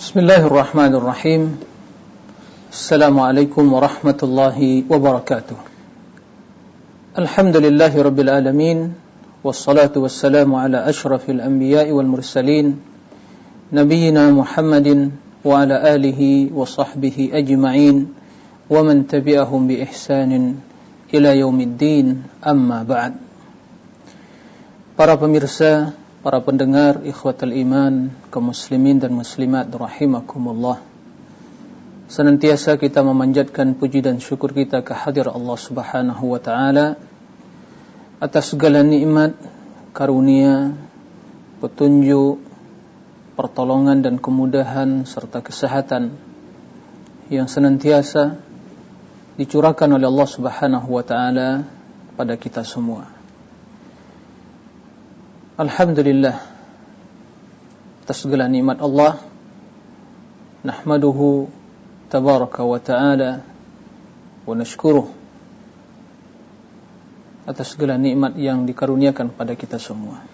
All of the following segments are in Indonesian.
Bismillahirrahmanirrahim. Assalamualaikum warahmatullahi wabarakatuh. Alhamdulillahi rabbil alamin. Wassalatu wassalamu ala ashrafil anbiya'i wal mursalin, nabiyyina Muhammadin wa ala alihi wa sahbihi ajma'in wa man tabi'ahum bi ihsanin ila yaumiddin, amma ba'd. Para pemirsa, para pendengar ikhwatal iman, kaum muslimin dan muslimat rahimakumullah. Senantiasa kita memanjatkan puji dan syukur kita kehadirat Allah Subhanahu wa taala atas segala nikmat, karunia, petunjuk, pertolongan dan kemudahan serta kesehatan yang senantiasa dicurahkan oleh Allah Subhanahu wa taala pada kita semua. Alhamdulillah atas segala nikmat Allah, nahmaduhu tabaraka wa ta'ala wa nashkuruh atas segala nikmat yang dikaruniakan pada kita semua.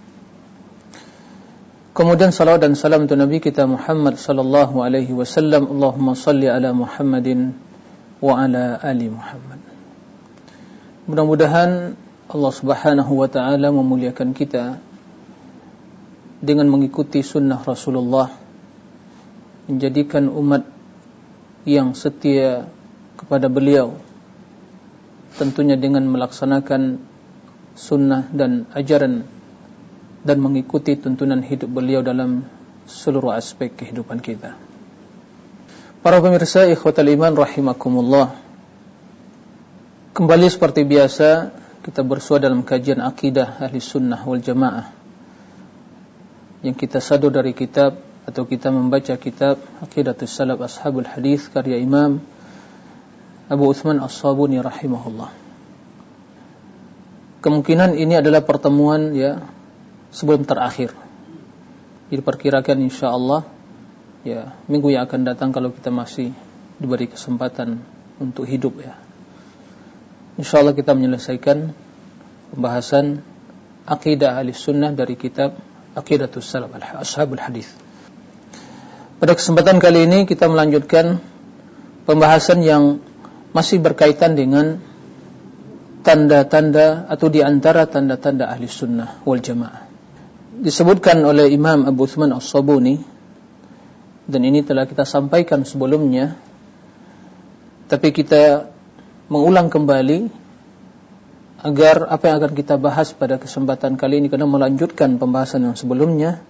Kemudian salawat dan salam untuk Nabi kita Muhammad sallallahu alaihi wasallam. Allahumma salli ala Muhammadin wa ala ali Muhammad. Mudah-mudahan Allah Subhanahu wa ta'ala memuliakan kita dengan mengikuti sunnah Rasulullah, menjadikan umat yang setia kepada beliau, tentunya dengan melaksanakan sunnah dan ajaran dan mengikuti tuntunan hidup beliau dalam seluruh aspek kehidupan kita. Para pemirsa ikhwatal iman rahimakumullah, kembali seperti biasa kita bersua dalam kajian akidah ahli sunnah wal jamaah yang kita sadur dari kitab atau kita membaca kitab Aqidatus Salaf Ashabul Hadis karya Imam Abu Uthman As-Sabuni rahimahullah. Kemungkinan ini adalah pertemuan sebelum terakhir. Diperkirakan insyaallah minggu yang akan datang kalau kita masih diberi kesempatan untuk hidup InsyaAllah kita menyelesaikan pembahasan Aqidah Ahli Sunnah dari kitab Aqidatus Salaf Ashabul Hadis. Pada kesempatan kali ini kita melanjutkan pembahasan yang masih berkaitan dengan tanda-tanda atau di antara tanda-tanda Ahli Sunnah wal Jamaah. Disebutkan oleh Imam Abu Uthman As-Sabuni, dan ini telah kita sampaikan sebelumnya, tapi kita mengulang kembali agar apa yang akan kita bahas pada kesempatan kali ini, karena melanjutkan pembahasan yang sebelumnya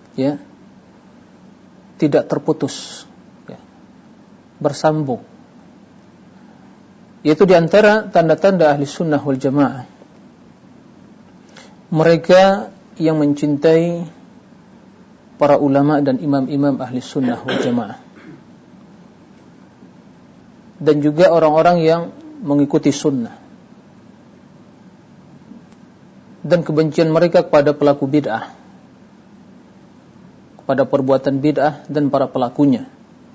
tidak terputus, bersambung. Yaitu di antara tanda-tanda ahli sunnah wal jamaah, mereka yang mencintai para ulama dan imam-imam ahli sunnah wal jamaah, dan juga orang-orang yang mengikuti sunnah, dan kebencian mereka kepada pelaku bid'ah, kepada perbuatan bid'ah dan para pelakunya.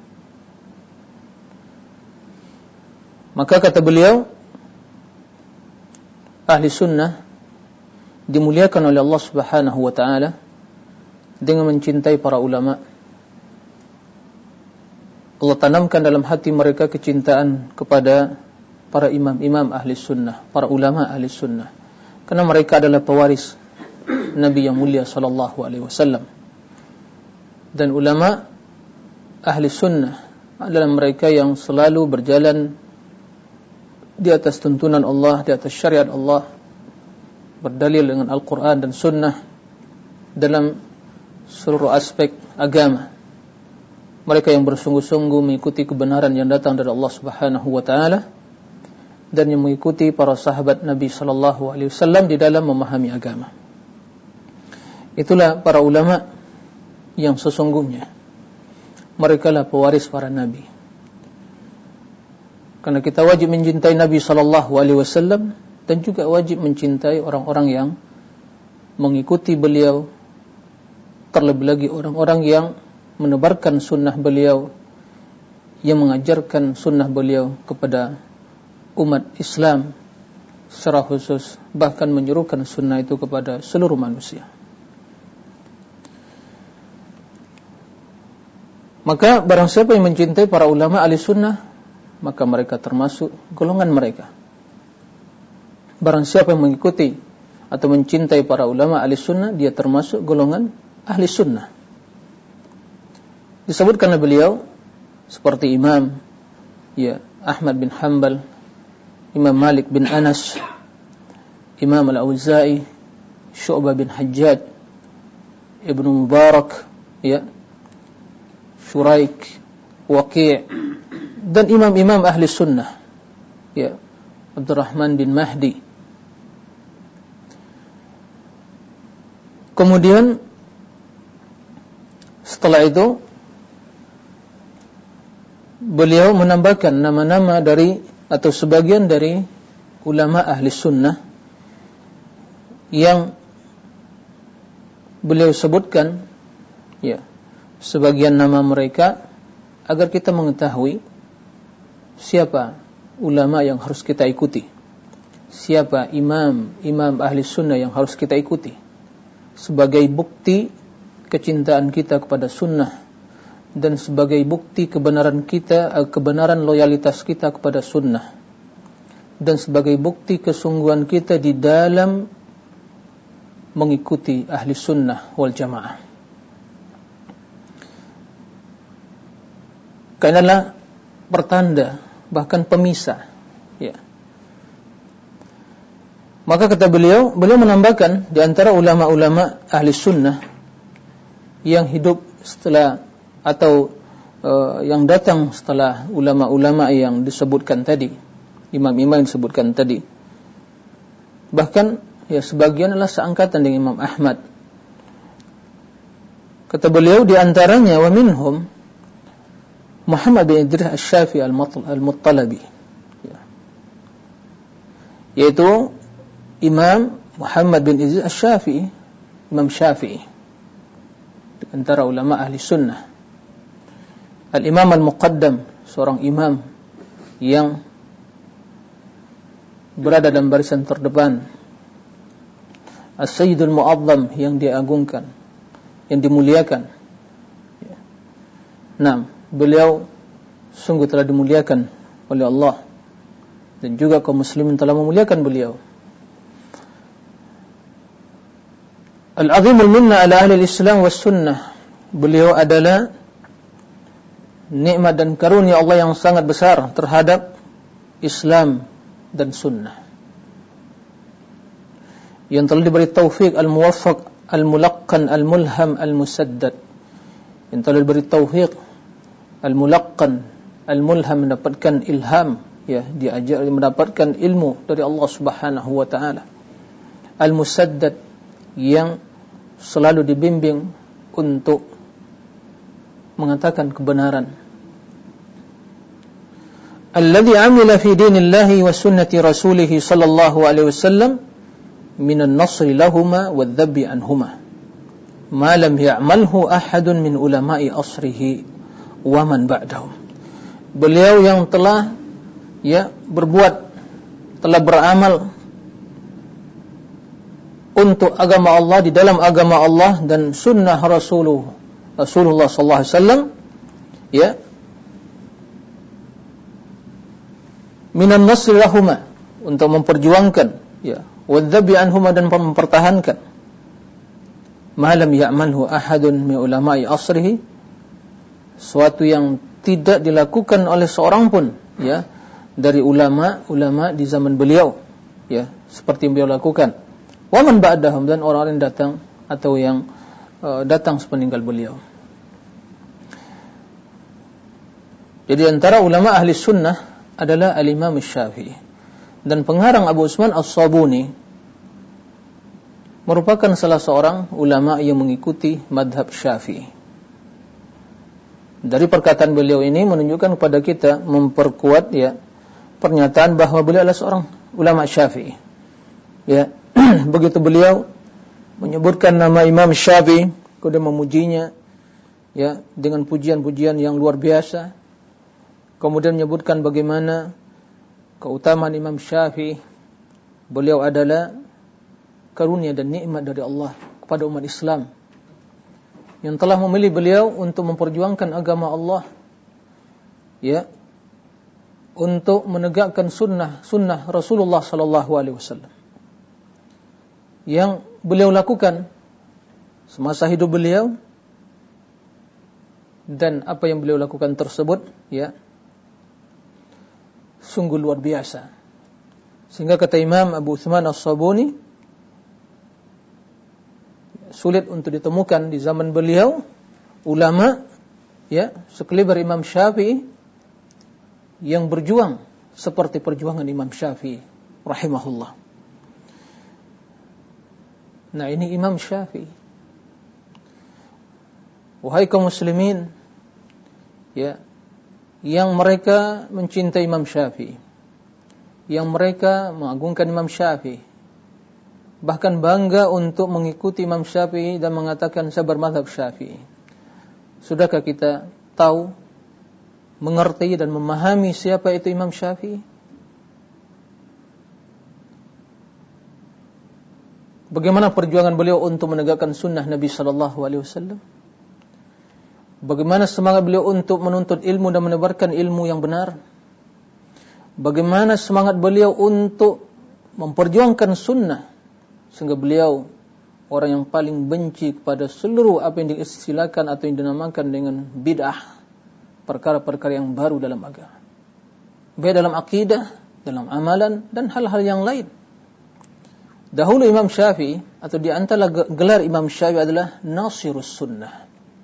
Maka kata beliau, ahli sunnah dimuliakan oleh Allah Subhanahu wa ta'ala dengan mencintai para ulama. Allah tanamkan dalam hati mereka kecintaan kepada para imam-imam ahli sunnah, para ulama ahli sunnah, karena mereka adalah pewaris Nabi yang mulia sallallahu alaihi wasallam. Dan ulama ahli sunnah adalah mereka yang selalu berjalan di atas tuntunan Allah, di atas syariat Allah, berdalil dengan Al-Quran dan sunnah dalam seluruh aspek agama. Mereka yang bersungguh-sungguh mengikuti kebenaran yang datang dari Allah Subhanahu wa ta'ala, dan yang mengikuti para sahabat Nabi sallallahu alaihi wasallam di dalam memahami agama. Itulah para ulama yang sesungguhnya. Mereka lah pewaris para nabi. Karena kita wajib mencintai Nabi sallallahu alaihi wasallam, dan juga wajib mencintai orang-orang yang mengikuti beliau, terlebih lagi orang-orang yang menebarkan sunnah beliau, yang mengajarkan sunnah beliau kepada umat Islam secara khusus, bahkan menyerukan sunnah itu kepada seluruh manusia. Maka barang siapa yang mencintai para ulama ahli sunnah, maka mereka termasuk golongan mereka. Barang siapa yang mengikuti atau mencintai para ulama ahli sunnah, dia termasuk golongan ahli sunnah. Disebutkan oleh beliau seperti Imam Ahmad bin Hanbal, Imam Malik bin Anas, Imam Al-Auza'i, Syu'bah bin Hajjaj, Ibnu Mubarak, Shuraik, Waqi' dan imam-imam ahli sunnah, Abdurrahman bin Mahdi. Kemudian setelah itu beliau menambahkan nama-nama dari atau sebagian dari ulama ahli sunnah yang beliau sebutkan sebagian nama mereka agar kita mengetahui siapa ulama yang harus kita ikuti, siapa imam ahli sunnah yang harus kita ikuti sebagai bukti kecintaan kita kepada sunnah dan sebagai bukti kebenaran loyalitas kita kepada sunnah dan sebagai bukti kesungguhan kita di dalam mengikuti ahli sunnah wal jamaah. Karena pertanda, bahkan pemisah. Maka kata beliau menambahkan di antara ulama-ulama ahli sunnah yang hidup setelah atau yang datang setelah ulama-ulama yang disebutkan tadi, imam-imam yang disebutkan tadi. Bahkan sebagian adalah seangkatan dengan Imam Ahmad. Kata beliau di antaranya wa minhum Muhammad bin Idris Asy-Syafi'i Al-Muttalabi, yaitu Imam Muhammad bin Idris Asy-Syafi'i, Imam Syafi'i di antara ulama ahli sunnah. Al-Imam Al-Muqaddam, seorang imam yang berada dalam barisan terdepan. As-Sayyidul Mu'azzam, yang diagungkan, yang dimuliakan. Beliau sungguh telah dimuliakan oleh Allah dan juga kaum muslimin telah memuliakan beliau. Al-Azimul Minna ala ahli al-Islam was sunnah. Beliau adalah nikmat dan karunia Allah yang sangat besar terhadap Islam dan sunnah, yang telah diberi taufik al-muwaffaq, al-mulaqqan, al-mulham, al-musaddad, yang telah diberi taufik al-mulaqqan, al-mulham, mendapatkan ilham, diajar mendapatkan ilmu dari Allah Subhanahu wa taala. Al-musaddad, yang selalu dibimbing untuk mengatakan kebenaran. Alladhi amila fi dinillahi wa sunnati rasulih sallallahu alaihi wasallam minan nasri lahuma wadh-dhabbi anhuma ma lam ya'malhu ahadun min ulama'i asrihi wa man ba'dahum. Beliau yang telah telah beramal untuk agama Allah, di dalam agama Allah dan sunnah Rasulullah sallallahu alaihi wasallam, minan nasri lahuma, untuk memperjuangkan, wadh-dhabbi anhuma, dan mempertahankan, ma lam ya'malhu ahadun min ulama'i asrihi, suatu yang tidak dilakukan oleh seorang pun dari ulama di zaman beliau, seperti yang beliau lakukan. Wa man ba'dahum, dan orang-orang yang datang atau yang datang sepeninggal beliau. Jadi antara ulama ahli sunnah adalah al-Imam Syafi'i, dan pengarang Abu Utsman As-Sabuni merupakan salah seorang ulama yang mengikuti madhab Syafi'i. Dari perkataan beliau ini menunjukkan kepada kita, memperkuat pernyataan bahwa beliau adalah seorang ulama Syafi'i. Begitu beliau menyebutkan nama Imam Syafi'i, kemudian memujinya dengan pujian-pujian yang luar biasa, kemudian menyebutkan bagaimana keutamaan Imam Syafi'i, beliau adalah karunia dan nikmat dari Allah kepada umat Islam. yang telah memilih beliau untuk memperjuangkan agama Allah, ya, untuk menegakkan sunnah Rasulullah sallallahu alaihi wasallam yang beliau lakukan semasa hidup beliau, dan apa yang beliau lakukan tersebut, ya, sungguh luar biasa. Sehingga kata Imam Abu Uthman As-Sabuni, sulit untuk ditemukan di zaman beliau ulama, ya, sekaliber Imam Syafi'i yang berjuang seperti perjuangan Imam Syafi'i rahimahullah. Nah, ini Imam Syafi'i. Wahai kaum muslimin, ya, yang mereka mencintai Imam Syafi'i, yang mereka mengagungkan Imam Syafi'i, bahkan bangga untuk mengikuti Imam Syafi'i dan mengatakan saya bermadzhab Syafi'i. Sudahkah kita tahu, mengerti dan memahami siapa itu Imam Syafi'i? Bagaimana perjuangan beliau untuk menegakkan sunnah Nabi sallallahu alaihi wasallam? Bagaimana semangat beliau untuk menuntut ilmu dan menebarkan ilmu yang benar? Bagaimana semangat beliau untuk memperjuangkan sunnah, sehingga beliau orang yang paling benci kepada seluruh apa yang diistilahkan atau yang dinamakan dengan bid'ah, perkara-perkara yang baru dalam agama, baik dalam akidah, dalam amalan, dan hal-hal yang lain. Dahulu Imam Syafi'i, atau di antara gelar Imam Syafi'i adalah Nasirus Sunnah.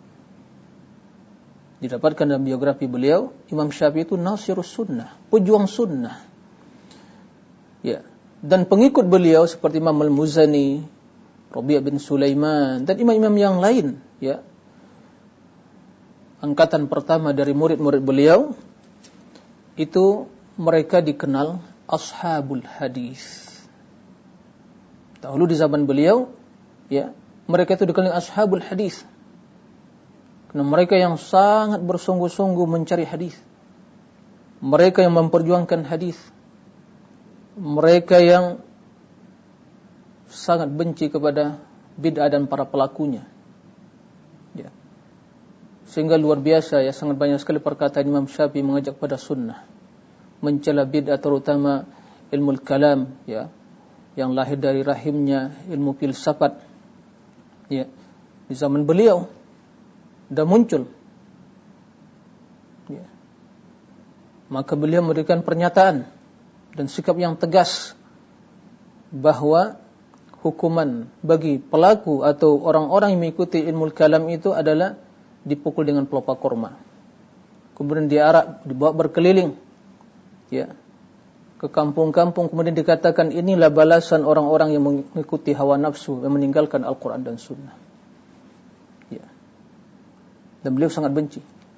Didapatkan dalam biografi beliau, Imam Syafi'i itu Nasirus Sunnah, pejuang sunnah. Ya, dan pengikut beliau seperti Imam Al-Muzani, Rabi' bin Sulaiman, dan imam-imam yang lain, ya, angkatan pertama dari murid-murid beliau, itu mereka dikenal Ashabul Hadis. Dahulu di zaman beliau, ya, mereka itu dikenal Ashabul Hadis. Karena mereka yang sangat bersungguh-sungguh mencari hadis. Mereka yang memperjuangkan hadis. Mereka yang sangat benci kepada bid'ah dan para pelakunya. Ya. Sehingga luar biasa, ya, sangat banyak sekali perkataan Imam Syafi'i mengajak pada sunnah, mencela bid'ah, terutama ilmu kalam, ya, yang lahir dari rahimnya ilmu filsafat, ya, di zaman beliau sudah muncul, ya. Maka beliau memberikan pernyataan dan sikap yang tegas bahwa hukuman bagi pelaku atau orang-orang yang mengikuti ilmu kalam itu adalah dipukul dengan pelopak korma, kemudian diarak, dibawa berkeliling, ya, ke kampung-kampung, kemudian dikatakan inilah balasan orang-orang yang mengikuti hawa nafsu, yang meninggalkan Al-Quran dan Sunnah. Ya. Dan beliau sangat benci.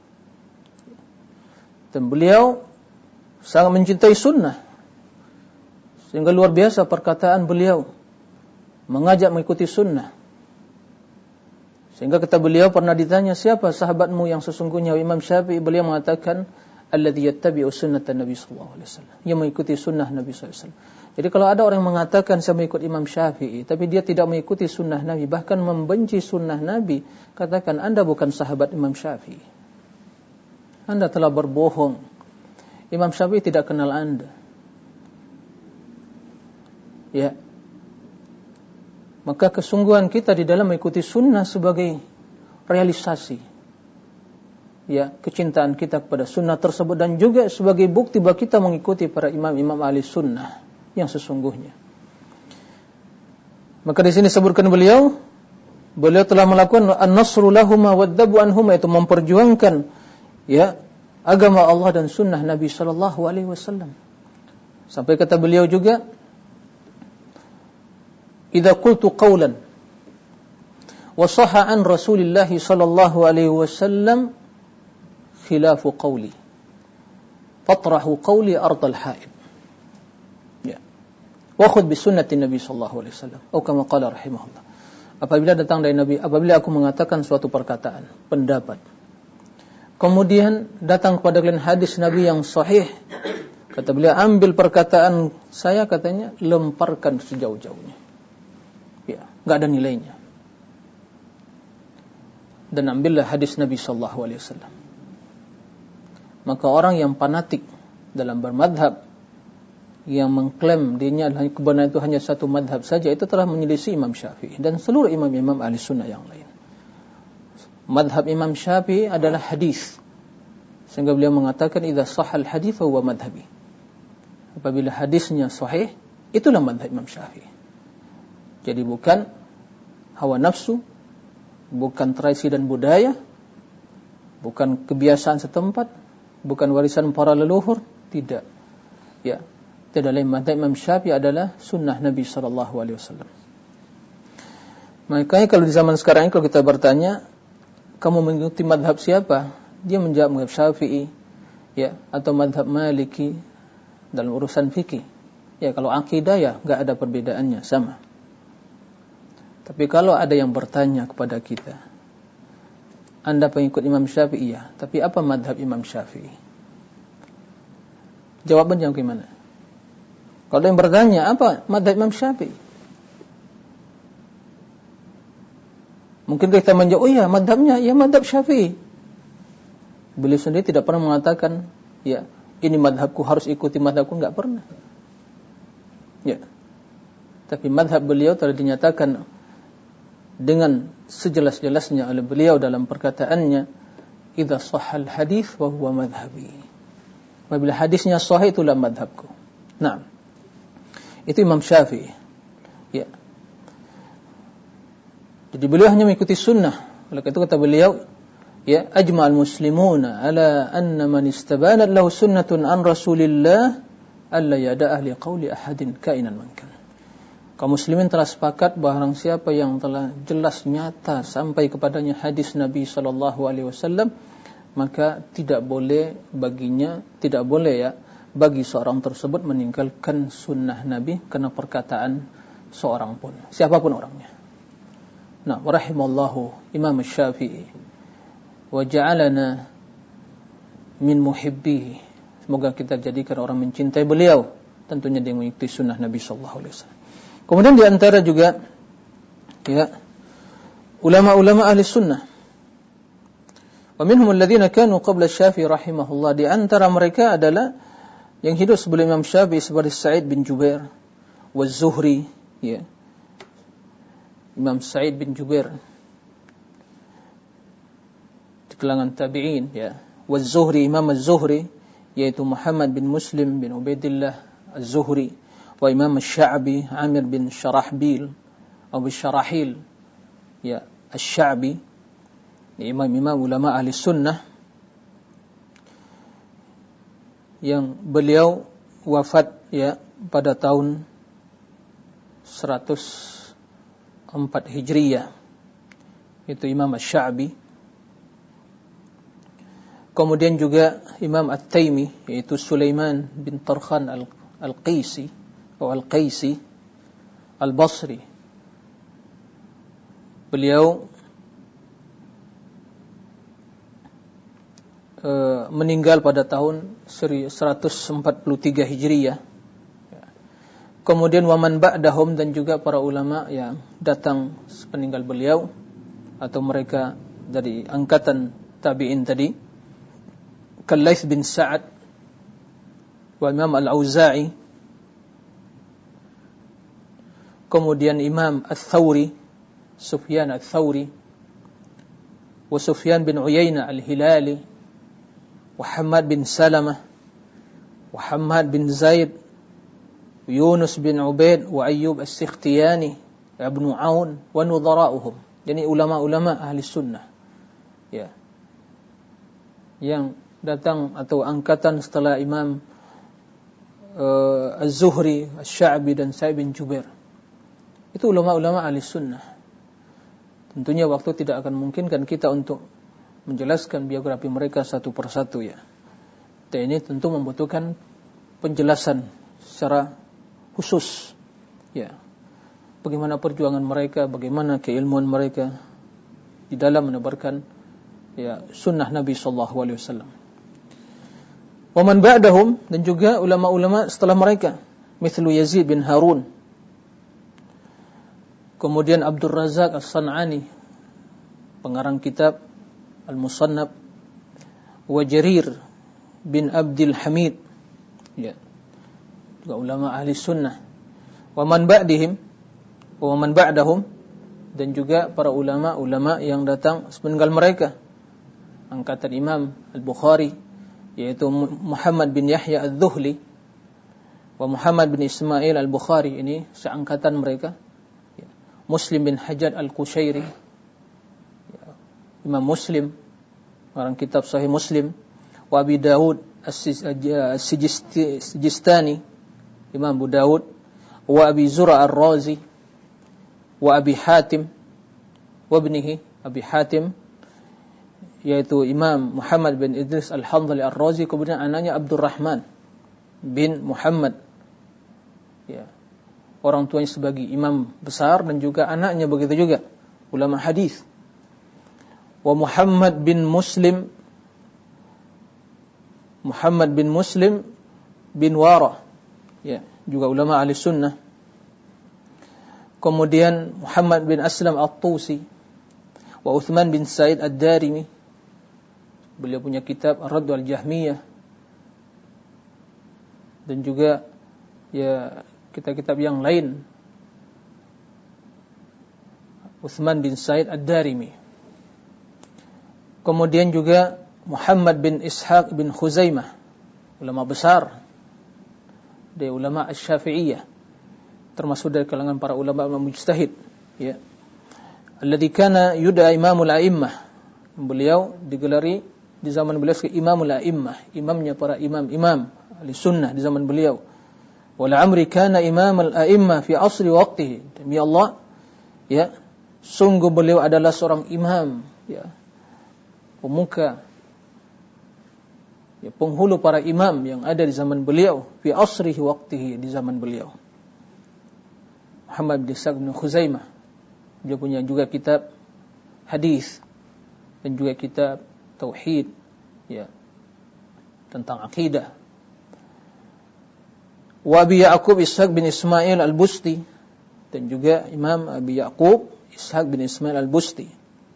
Dan beliau sangat mencintai Sunnah, sehingga luar biasa perkataan beliau mengajak mengikuti Sunnah. Sehingga kata beliau, pernah ditanya, siapa sahabatmu yang sesungguhnya? Imam Syafi'i, beliau mengatakan, alladzi yattabi'u sunnatan Nabi sallallahu alaihi wasallam, yang mengikuti sunnah Nabi sallallahu alaihi wasallam. Jadi kalau ada orang mengatakan saya mengikut Imam Syafi'i, tapi dia tidak mengikuti sunnah Nabi, bahkan membenci sunnah Nabi, katakan Anda bukan sahabat Imam Syafi'i. Anda telah berbohong. Imam Syafi'i tidak kenal Anda. Ya. Maka kesungguhan kita di dalam mengikuti sunnah sebagai realisasi, ya, kecintaan kita kepada sunnah tersebut, dan juga sebagai bukti bahwa kita mengikuti para imam-imam ahli sunnah yang sesungguhnya. Maka di sini sebutkan beliau telah melakukan an-nasru lahuma wad-dabu anhuma, itu memperjuangkan, ya, agama Allah dan sunnah Nabi sallallahu alaihi wasallam. Sampai kata beliau juga, idza qultu qawlan wa sahha an Rasulillah sallallahu alaihi wasallam khilafu qawli fatrahu qawli ardal haid, ya, wa khudh bi sunnati Nabi sallallahu alaihi wasallam, atau kama qala rahimahullah. Apabila datang dari Nabi, apabila aku mengatakan suatu perkataan, pendapat, kemudian datang kepada kalian hadis Nabi yang sahih, kata beliau, ambil perkataan saya, katanya, lemparkan sejauh-jauhnya, ya, enggak ada nilainya. dan ambillah hadis Nabi sallallahu alaihi wasallam. Maka orang yang fanatik dalam bermadhab, yang mengklaim dirinya adalah kebenaran itu hanya satu madhab saja, itu telah menyelisih Imam Syafi'i dan seluruh imam-imam ahli sunnah yang lain. Madhab Imam Syafi'i adalah hadis, sehingga beliau mengatakan idza sahal hadits fa huwa madhhabi. Apabila hadisnya sahih, itulah madhab Imam Syafi'i. Jadi bukan hawa nafsu, bukan tradisi dan budaya, bukan kebiasaan setempat, bukan warisan para leluhur, tidak. Ya, tidak lain madhab Imam Syafi'i adalah sunnah Nabi sallallahu alaihi wasallam. Makanya kalau di zaman sekarang ini kalau kita bertanya, kamu mengikuti madhab siapa? Dia menjawab madhab Syafi'i, ya, atau madhab Maliki dalam urusan fikih. Ya, kalau akidah ya enggak ada perbedaannya, sama. Tapi kalau ada yang bertanya kepada kita, Anda pengikut Imam Syafi'i? Ya, tapi apa madhab Imam Syafi'i? Jawabannya bagaimana? Kalau yang bertanya, apa madhab Imam Syafi'i? Mungkin kita menjawab, oh ya madhabnya, ya madhab Syafi'i. Beliau sendiri tidak pernah mengatakan, ya ini madhabku, harus ikuti madhabku, enggak pernah. Ya. Tapi madhab beliau telah dinyatakan dengan sejelas-jelasnya oleh beliau dalam perkataannya, idza shahhal hadits wa huwa madhhabi. Apabila hadisnya sahih, itulah madhabku. Nah, itu Imam Syafi'i. Ya. Jadi beliau hanya mengikuti sunnah. Oleh itu kata beliau, ya, ajma'al muslimuna ala anna man istabanat lahu sunnatun an Rasulillah alla yada'a li qawli ahadin kainan man kan. Kaum muslimin telah sepakat barang siapa yang telah jelas nyata sampai kepadanya hadis Nabi sallallahu alaihi wasallam, maka tidak boleh bagi seorang tersebut meninggalkan sunnah Nabi karena perkataan seorang pun, siapapun orangnya. Nah, rahimallahu Imam Syafi'i wa ja'alana min muhibbihi. Semoga kita jadikan orang mencintai beliau, tentunya dia mengikuti sunnah Nabi sallallahu alaihi wasallam. Kemudian di antara juga, ya, ulama-ulama ahli sunnah. Wa minhum alladhina kanu qabla Syafi'i rahimahullah. Di antara mereka adalah yang hidup sebelum Imam Syafi'i seperti Sa'id bin Jubair, wa Zuhri, ya. Imam Sa'id bin Jubair di kalangan tabi'in, ya. Wa Zuhri, Imam Az-Zuhri yaitu Muhammad bin Muslim bin Ubaidillah Az-Zuhri, wa Imam Asy-Sya'bi Amir bin Syarahbil atau Syarahil, ya, Asy-Sya'bi, imam-imam ulama ahli sunnah yang beliau wafat, ya, pada tahun 104 Hijriyah, itu Imam Asy-Sya'bi. Kemudian juga Imam At-Taimi yaitu Sulaiman bin Tarkhan Al-Qaisi atau Al-Qaisi Al-Basri. Beliau meninggal pada tahun 143 Hijriyah. Kemudian waman ba'dahum, dan juga para ulama yang datang sepeninggal beliau atau mereka dari angkatan tabi'in tadi, Laits bin Sa'ad wa Imam Al-Auza'i, kemudian Imam Ats-Tsauri, Sufyan Ats-Tsauri, wa Sufyan bin Uyainah Al-Hilali, wa Hammad bin Salamah, wa Hammad bin Zaid, Yunus bin Ubaid, wa Ayyub As-Sikhtiyani, Ibnu Aun, wa nudhara'uhum. Jadi ulama-ulama ahli sunnah, ya, yang datang atau angkatan setelah Imam Az-Zuhri, Asy-Sya'bi dan Sa'id bin Jubair. Itu ulama-ulama ahli sunnah. Tentunya waktu tidak akan memungkinkan kita untuk menjelaskan biografi mereka satu persatu, ya. Dan ini tentu membutuhkan penjelasan secara khusus, ya. Bagaimana perjuangan mereka, bagaimana keilmuan mereka di dalam menebarkan, ya, sunnah Nabi sallallahu alaihi wasallam. Wa man ba'dahum, dan juga ulama-ulama setelah mereka, mithlu Yazid bin Harun, kemudian Abdul Razak As-San'ani, pengarang kitab Al-Musannaf, wa Jarir bin Abdul Hamid, ya, juga ulama ahli sunnah, wa man ba'dihim wa man ba'dahum, dan juga para ulama-ulama yang datang sepeninggal mereka, angkatan Imam Al-Bukhari, yaitu Muhammad bin Yahya Al-Dhuhli wa Muhammad bin Ismail Al-Bukhari, ini seangkatan mereka. Muslim bin Hajjaj Al-Qushairi, Imam Muslim, orang kitab Sahih Muslim, wa Abi Dawud As-Sijistani, Imam Abu Dawud, wa Abi Zura Ar-Razi, wa Abi Hatim, wa ibnihi Abi Hatim, yaitu Imam Muhammad bin Idris Al-Hanzali Ar-Razi, kemudian anaknya Abdurrahman bin Muhammad, ya, orang tuanya sebagai imam besar, dan juga anaknya begitu juga ulama hadis. Wa Muhammad bin Muslim bin Wara, ya, juga ulama ahli sunnah. Kemudian Muhammad bin Aslam At-Tusi, wa Uthman bin Sa'id Ad-Darimi, beliau punya kitab Ar-Radd al-Jahmiyah, dan juga ya kitab-kitab yang lain. Uthman bin Sa'id Ad-Darimi. Kemudian juga Muhammad bin Ishaq bin Khuzaimah, ulama besar, dia ulama Asy-Syafi'iyah, termasuk dari kalangan para ulama mujtahid, ya. Alladzi kana yud'a Imamul A'immah, beliau digelari di zaman beliau sebagai Imamul A'immah, imamnya para imam-imam ahli sunnah di zaman beliau. Wala amri kana Imamul A'immah fi asri waqtihi, demi Allah, ya, sungguh beliau adalah seorang imam, ya, pemuka, ya, penghulu para imam yang ada di zaman beliau, fi asrihi waqtihi, di zaman beliau. Muhammad bin Ishaq bin Khuzaimah, dia punya juga kitab hadis dan juga kitab tauhid, ya, tentang akidah. Wa Abi Ya'qub Ishaq bin Ismail Al-Busti, dan juga Imam Abi Ya'qub Ishaq bin Ismail Al-Busti.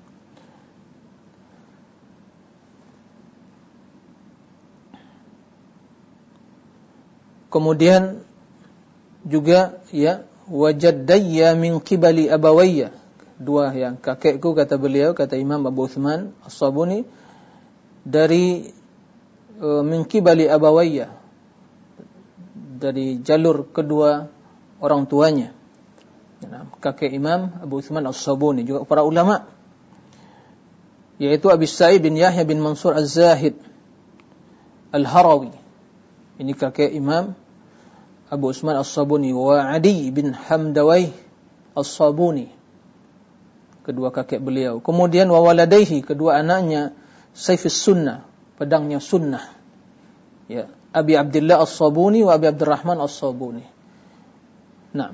Kemudian juga, ya, wajaddayya min qibali abawayya, dua yang kakekku, kata beliau, kata Imam Abu Uthman As-Sabuni, dari min qibali abawayya, dari jalur kedua orang tuanya. Kakek Imam Abu Uthman As-Sabuni, juga para ulama, yaitu Abi Sa'id bin Yahya bin Mansur Az-Zahid Al-Harawi, ini kakek Imam Abu Uthman As-Sabuni, wa Adi bin Hamdawai As-Sabuni, kedua kakek beliau. Kemudian wa waladaihi, kedua anaknya, Saifus Sunnah, pedangnya sunnah, ya, Abi Abdullah As-Sabuni wa Abi Abdurrahman As-Sabuni. Nah,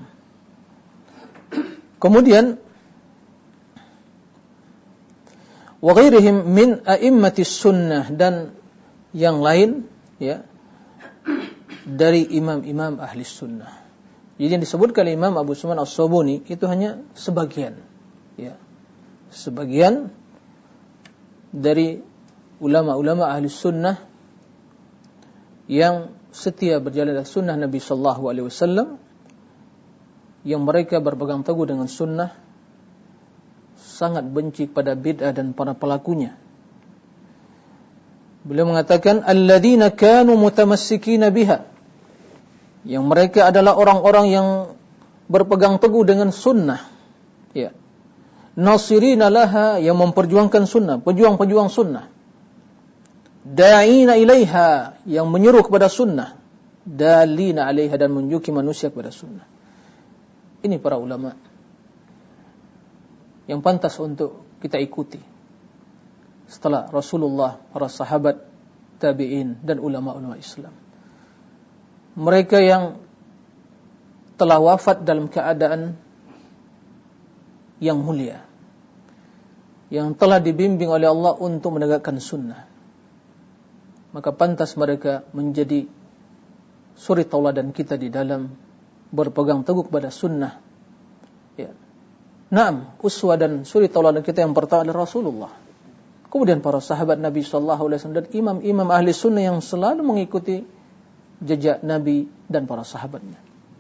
kemudian wa ghairihim min a'immatis sunnah, dan yang lain, ya, dari imam-imam ahli sunnah. Jadi yang disebutkan Imam Abu Uthman As-Sabuni itu hanya sebagian, ya, sebagian dari ulama-ulama ahli sunnah yang setia berjalan dengan sunnah Nabi sallallahu alaihi wasallam, yang mereka berpegang teguh dengan sunnah, sangat benci pada bid'ah dan para pelakunya. Beliau mengatakan alladzina kanu mutamassikina biha, yang mereka adalah orang-orang yang berpegang teguh dengan sunnah, ya, nasirina laha, yang memperjuangkan sunnah, pejuang-pejuang sunnah, da'ina ilaiha, yang menyuruh kepada sunnah, dalina alaiha, dan menunjuki manusia kepada sunnah. Ini para ulama yang pantas untuk kita ikuti setelah Rasulullah, para sahabat, tabi'in, dan ulama-ulama Islam. Mereka yang telah wafat dalam keadaan yang mulia, yang telah dibimbing oleh Allah untuk menegakkan sunnah, maka pantas mereka menjadi suri tauladan kita di dalam berpegang teguh kepada sunnah, ya. Naam, uswah dan suri tauladan kita yang pertama adalah Rasulullah kemudian para sahabat Nabi sallallahu alaihi wasallam dan imam-imam ahli sunnah yang selalu mengikuti jejak Nabi dan para sahabatnya.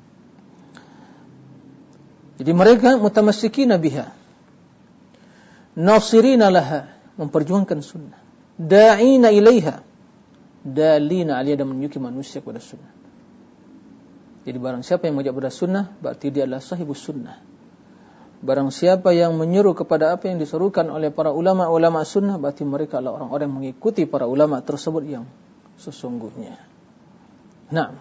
Jadi mereka mutamassikina biha, nasirina laha, memperjuangkan sunnah, da'ina ilaiha, dalina alaiha, dan menyuki manusia kepada sunnah. Jadi barang siapa yang mengajak kepada sunnah, berarti dia adalah sahibus sunnah. Barang siapa yang menyuruh kepada apa yang diserukan oleh para ulama-ulama sunnah, berarti mereka adalah orang-orang yang mengikuti para ulama tersebut yang sesungguhnya. Nah,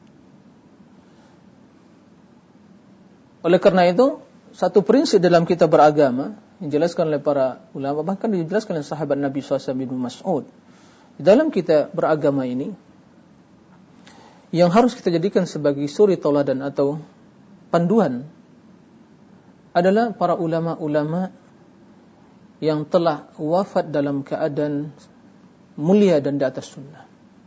oleh karena itu, satu prinsip dalam kita beragama yang dijelaskan oleh para ulama, bahkan dijelaskan oleh sahabat Nabi SAW bin Mas'ud, di dalam kita beragama ini, yang harus kita jadikan sebagai suri tauladan atau panduan adalah para ulama-ulama yang telah wafat dalam keadaan mulia dan di atas sunnah.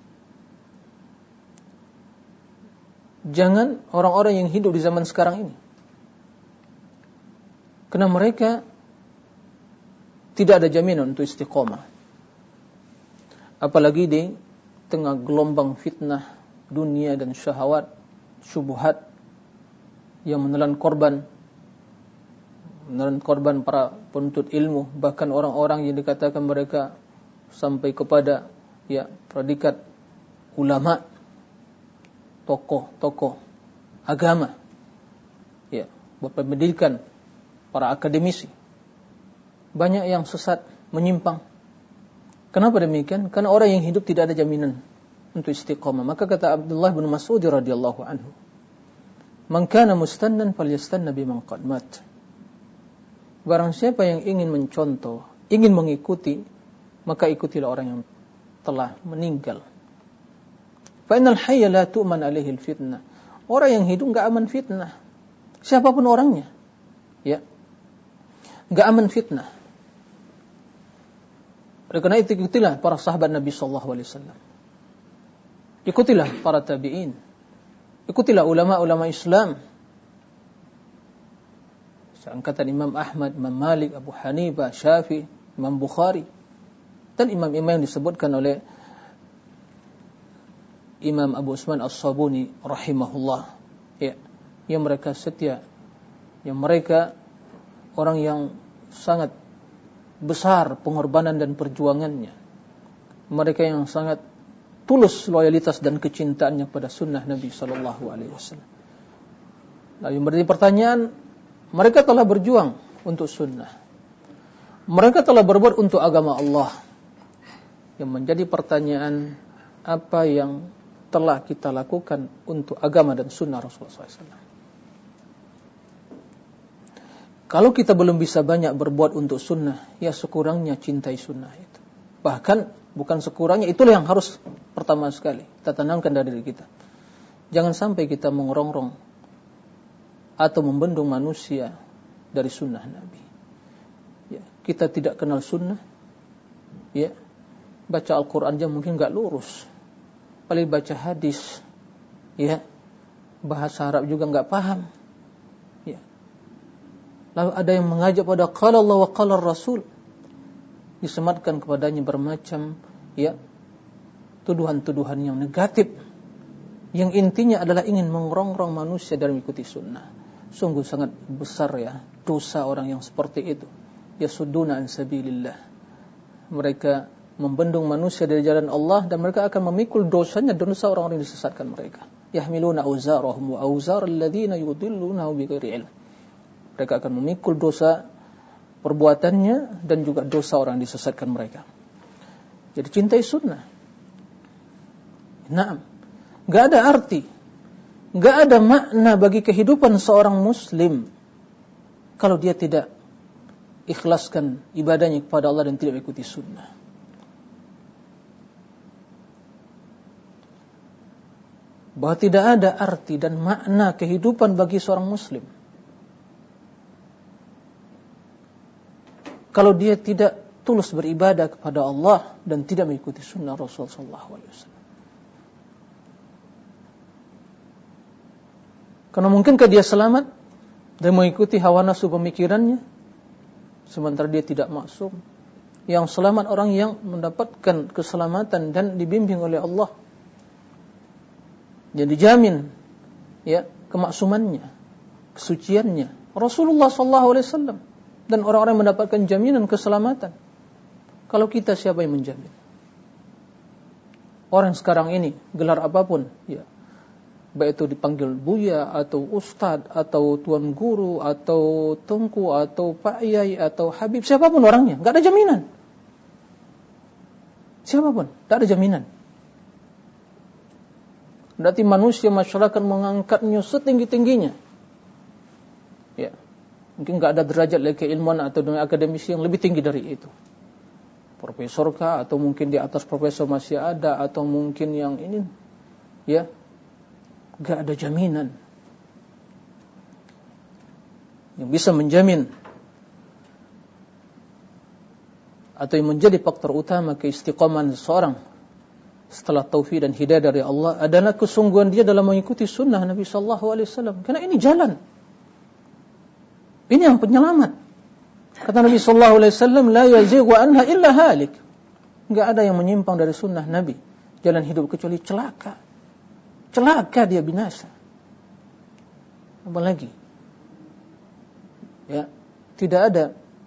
Jangan orang-orang yang hidup di zaman sekarang ini, karena mereka tidak ada jaminan untuk istiqomah. Apalagi di tengah gelombang fitnah dunia dan syahwat, syubhat yang menelan korban para penuntut ilmu, bahkan orang-orang yang dikatakan mereka sampai kepada predikat ulama, tokoh agama, berpendidikan, para akademisi. Banyak yang sesat, menyimpang. Kenapa demikian? Karena orang yang hidup tidak ada jaminan untuk istiqamah. Maka kata Abdullah bin Mas'ud radhiyallahu anhu, "Man kana mustannan falyastanna biman qad mat." Barang siapa yang ingin mencontoh, ingin mengikuti, maka ikutilah orang yang telah meninggal. Fa innal hayya la tu'man alaihi al-fitnah. Orang yang hidup enggak aman fitnah. Siapapun orangnya. Enggak aman fitnah. Oleh karena itu ikutilah para sahabat Nabi sallallahu alaihi wasallam. Ikutilah para tabi'in. Ikutilah ulama-ulama Islam. Seangkatan Imam Ahmad, Imam Malik, Abu Hanifah, Syafi'i, Imam Bukhari, dan imam-imam yang disebutkan oleh Imam Abu Usman As-Sabuni rahimahullah, yang mereka setia, yang mereka orang yang sangat besar pengorbanan dan perjuangannya, mereka yang sangat tulus loyalitas dan kecintaannya pada sunnah Nabi sallallahu alaihi wasallam. Lalu menjadi pertanyaan, mereka telah berjuang untuk sunnah, mereka telah berbuat untuk agama Allah. Yang menjadi pertanyaan, apa yang telah kita lakukan untuk agama dan sunnah Rasulullah SAW? Kalau kita belum bisa banyak berbuat untuk sunnah, ya sekurangnya cintai sunnah itu. Bahkan bukan sekurangnya, itulah yang harus pertama sekali kita tanamkan dari diri kita. Jangan sampai kita mengerongrong atau membendung manusia dari sunnah Nabi. Kita tidak kenal sunnah, baca Al-Quran aja mungkin gak lurus, paling baca hadis, bahasa Arab juga gak paham. Lalu ada yang mengajak pada qala Allah wa qala Rasul, disematkan kepadanya bermacam tuduhan-tuduhan yang negatif, yang intinya adalah ingin mengerongrong manusia dalam mengikuti sunnah. Sungguh sangat besar dosa orang yang seperti itu. Yasudduna an sabilillah. Mereka membendung manusia dari jalan Allah, dan mereka akan memikul dosanya, dosa orang-orang yang disesatkan mereka. Yahmiluna auzarahum wa auzar alladhina yudilluna bighairi ilm. Mereka akan memikul dosa perbuatannya dan juga dosa orang yang disesatkan mereka. Jadi cintai sunnah. Gak ada arti, gak ada makna bagi kehidupan seorang muslim kalau dia tidak ikhlaskan ibadahnya kepada Allah dan tidak mengikuti sunnah. Bahwa tidak ada arti dan makna kehidupan bagi seorang muslim kalau dia tidak tulus beribadah kepada Allah dan tidak mengikuti sunnah Rasulullah SAW. Karena mungkinkah dia selamat dan mengikuti hawa nafsu pemikirannya, sementara dia tidak maksum, Yang selamat orang yang mendapatkan keselamatan dan dibimbing oleh Allah. Yang dijamin ya kemaksumannya, kesuciannya. Rasulullah SAW dan orang-orang yang mendapatkan jaminan keselamatan. Kalau kita siapa yang menjamin? Orang sekarang ini gelar apapun, ya, baik itu dipanggil buya atau ustadz atau tuan guru atau tengku atau pak yai atau habib, siapapun orangnya, nggak ada jaminan. Siapapun, nggak ada jaminan. Berarti manusia, masyarakat mengangkatnya setinggi-tingginya. Ya, mungkin nggak ada derajat lagi keilmuan atau dunia akademisi yang lebih tinggi dari itu. Profesor kah, atau mungkin di atas profesor masih ada, atau mungkin yang ini, ya, nggak ada jaminan yang bisa menjamin atau yang menjadi faktor utama keistiqomahan seseorang setelah taufik dan hidayah dari Allah adalah kesungguhan dia dalam mengikuti sunnah Nabi Sallallahu Alaihi Wasallam. Karena ini jalan, ini yang penyelamat. Kata Nabi Sallallahu Alaihi Wasallam, la yazighu anha illa halik. Enggak ada yang menyimpang dari sunnah Nabi jalan hidup kecuali celaka. Celaka, dia binasa. Apalagi ya, tidak ada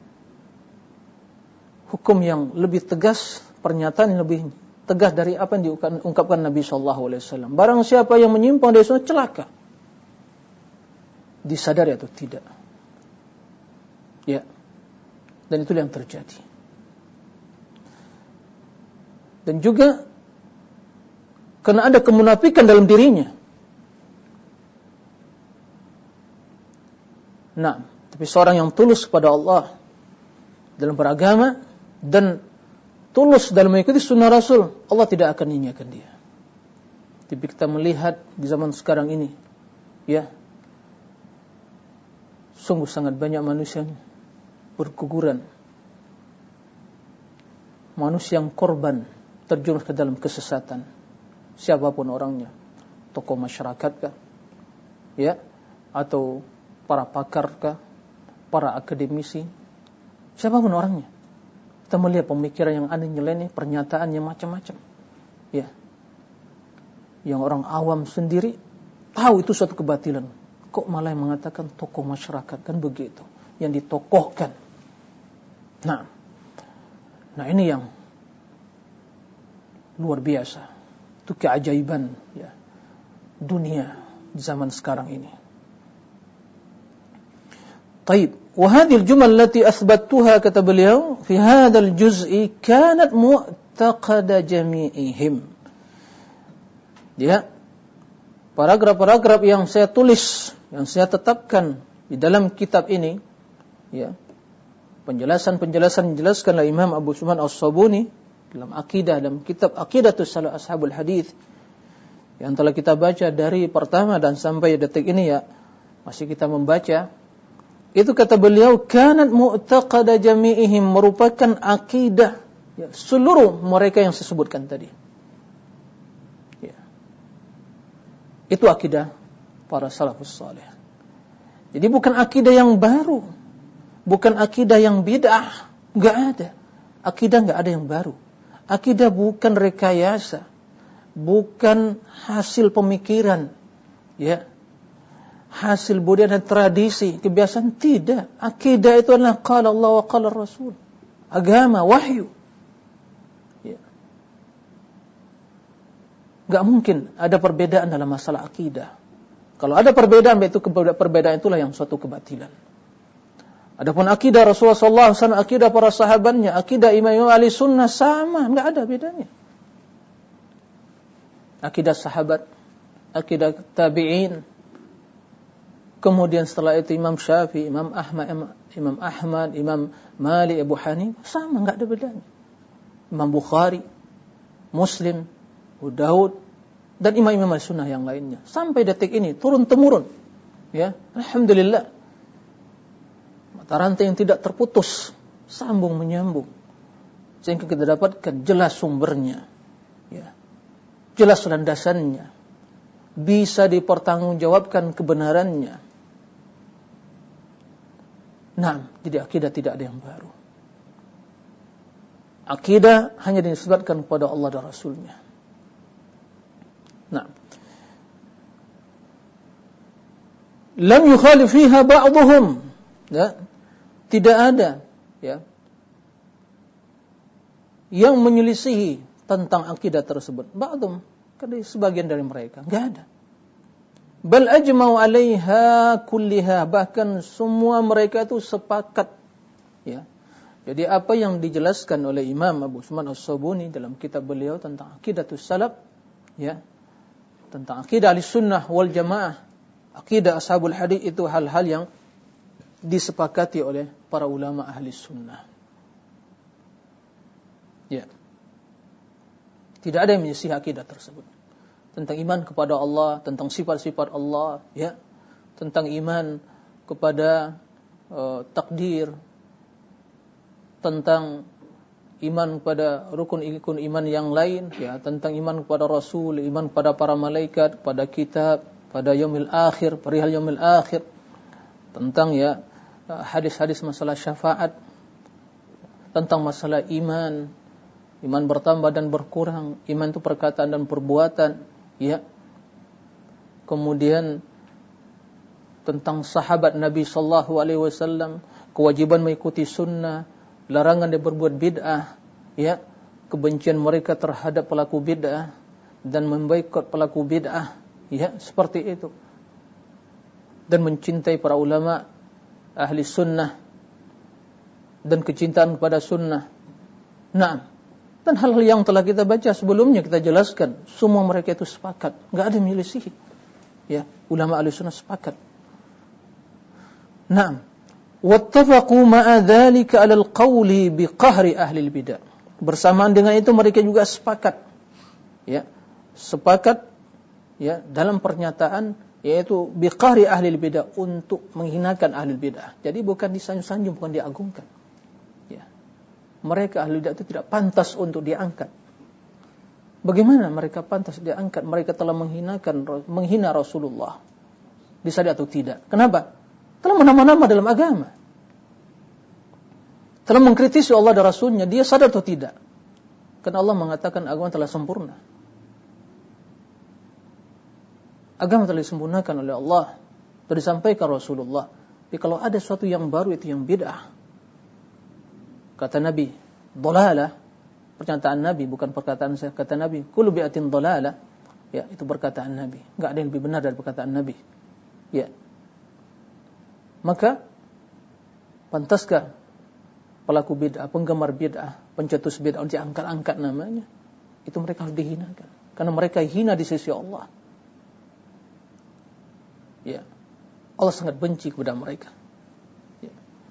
hukum yang lebih tegas, pernyataan yang lebih tegas dari apa yang diungkapkan Nabi Sallallahu Alaihi Wasallam. Barang siapa yang menyimpang dari sunnah celaka, disadari atau tidak. Ya, dan itulah yang terjadi. Dan juga karena ada kemunafikan dalam dirinya. Nah, tapi seorang yang tulus kepada Allah dalam beragama dan tulus dalam mengikuti sunnah Rasul, Allah tidak akan nyanyiakan dia. Tapi kita melihat di zaman sekarang ini, ya, sungguh sangat banyak manusia yang berguguran, manusia yang korban terjerumus ke dalam kesesatan. Siapapun orangnya, tokoh masyarakat kah, ya, atau para pakar kah, para akademisi, siapapun orangnya. Kita melihat pemikiran yang aneh, nyeleneh, pernyataan yang macam-macam, ya, yang orang awam sendiri tahu itu suatu kebatilan, kok malah yang mengatakan tokoh masyarakat, kan begitu, yang ditokohkan. Nah ini yang luar biasa. Itu keajaiban, ya, dunia di zaman sekarang ini. Taib, wa hadhihi al-jumal allati athbattuha, kata beliau, fi hadzal juz'i kanat mu'taqada jami'ihim. Ya, paragraf-paragraf yang saya tulis, yang saya tetapkan di dalam kitab ini, ya, penjelasan-penjelasan dijelaskan oleh Imam Abu Subhan As-Sabuni dalam akidah, dalam kitab Aqidatus Salaf Ashabul Hadits yang telah kita baca dari pertama dan sampai detik ini, ya, masih kita membaca. Itu kata beliau, kanat mu'taqada jami'ihim, merupakan akidah, ya, seluruh mereka yang saya sebutkan tadi. Ya. Itu akidah para salafus salih. Jadi bukan akidah yang baru, bukan akidah yang bid'ah, enggak ada. Akidah enggak ada yang baru. Akidah bukan rekayasa, bukan hasil pemikiran, ya, hasil budaya dan tradisi, kebiasaan, tidak. Akidah itu adalah qala Allah wa qala Rasul. Agama, wahyu. Ya. Enggak mungkin ada perbedaan dalam masalah akidah. Kalau ada perbedaan, itu perbedaan itulah yang suatu kebatilan. Adapun akidah Rasulullah SAW, akidah para sahabatnya, akidah imam ahli sunnah sama, enggak ada bedanya. Akidah sahabat, akidah tabi'in, kemudian setelah itu Imam Syafi'i, Imam Ahmad, Imam Malik, Abu Hanifah, sama, enggak ada bedanya. Imam Bukhari, Muslim, Abu Daud, dan imam-imam sunnah yang lainnya. Sampai detik ini, turun-temurun. Ya, alhamdulillah. Mata rantai yang tidak terputus, sambung menyambung. Sehingga kita dapatkan jelas sumbernya. Ya, jelas landasannya. Bisa dipertanggungjawabkan kebenarannya. Nah, jadi akidah tidak ada yang baru. Akidah hanya dinisbatkan kepada Allah dan Rasulnya. Nah, lam yukhalif fiha ba'dhum, ya, tidak ada, ya, yang menyelisihi tentang akidah tersebut. Ba'dhum, sebagian dari mereka, enggak ada. Bal ajma'u 'alaiha kulliha, bahkan semua mereka itu sepakat, ya. Jadi apa yang dijelaskan oleh Imam Abu Usman As-Sabuni dalam kitab beliau tentang Aqidatus Salaf, ya, tentang akidah Ahlussunnah wal Jamaah, akidah Ashabul Hadits, itu hal-hal yang disepakati oleh para ulama ahli sunnah. Ya. Tidak ada yang menyisih akidah tersebut. Tentang iman kepada Allah, tentang sifat-sifat Allah, ya, tentang iman kepada takdir, tentang iman kepada rukun-rukun iman yang lain, ya, tentang iman kepada Rasul, iman kepada para malaikat, pada kitab, pada yaumil akhir, perihal yaumil akhir, tentang, ya, hadis-hadis masalah syafaat, tentang masalah iman bertambah dan berkurang, iman itu perkataan dan perbuatan, ya. Kemudian tentang sahabat Nabi sallallahu alaihi wasallam, kewajiban mengikuti sunnah, larangan dia berbuat bid'ah, ya, kebencian mereka terhadap pelaku bid'ah dan memboikot pelaku bid'ah, ya, seperti itu. Dan mencintai para ulama ahli sunnah dan kecintaan kepada sunnah. Nah, dan hal-hal yang telah kita baca sebelumnya kita jelaskan, semua mereka itu sepakat, enggak ada yang menyelisihi. Ya, ulama ahli sunnah sepakat. Nah, wattafaqu ma'a dzalika 'alal qawli biqahri ahli al-bid'ah. Bersamaan dengan itu mereka juga sepakat, ya, sepakat, ya, dalam pernyataan, yaitu biqahri ahli al-bid'ah, untuk menghinakan ahli al-bid'ah. Jadi bukan disanjung-sanjung, bukan diagungkan. Ya. Mereka ahli bid'ah itu tidak pantas untuk diangkat. Bagaimana mereka pantas diangkat? Mereka telah menghina Rasulullah. Disadari atau tidak? Kenapa? Telah menama-nama dalam agama, telah mengkritisi Allah dan Rasulnya. Dia sadar atau tidak? Karena Allah mengatakan agama telah sempurna. Agama telah disempurnakan oleh Allah, telah disampaikan Rasulullah. Tapi kalau ada sesuatu yang baru, itu yang bid'ah. Kata Nabi, dhalalah, pernyataan Nabi, bukan perkataan saya. Kata Nabi, kullu bi'atin dhalalah, ya, itu perkataan Nabi. Enggak ada yang lebih benar dari perkataan Nabi. Ya. Maka pantaskah pelaku bid'ah, penggemar bid'ah, pencetus bid'ah diangkat-angkat namanya? Itu mereka harus dihinakan, karena mereka hina di sisi Allah. Ya, Allah sangat benci kepada mereka. Ya.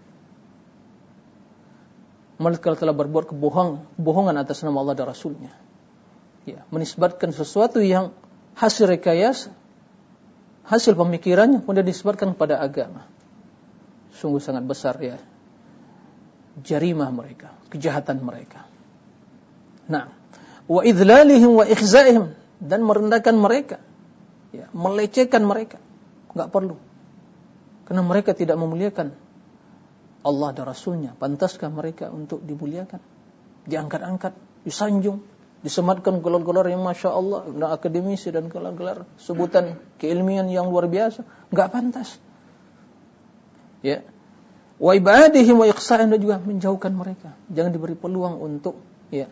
Mereka telah berbuat kebohongan atas nama Allah dan Rasulnya. Ya, menisbatkan sesuatu yang hasil rekayasa, hasil pemikirannya, kemudian disebutkan kepada agama. Sungguh sangat besar, ya, jarimah mereka, kejahatan mereka. Nah, wa idlalihim wa ikhzaihim, dan merendahkan mereka, ya, melecehkan mereka. Enggak perlu, karena mereka tidak memuliakan Allah dan Rasulnya. Pantaskah mereka untuk dimuliakan, diangkat-angkat, disanjung, disematkan gelar-gelar yang Masya Allah, dan akademisi, dan gelar-gelar sebutan keilmian yang luar biasa? Enggak pantas. Ya, wa ibadihim wa iqsa'in, dan juga menjauhkan mereka. Jangan diberi peluang untuk, ya,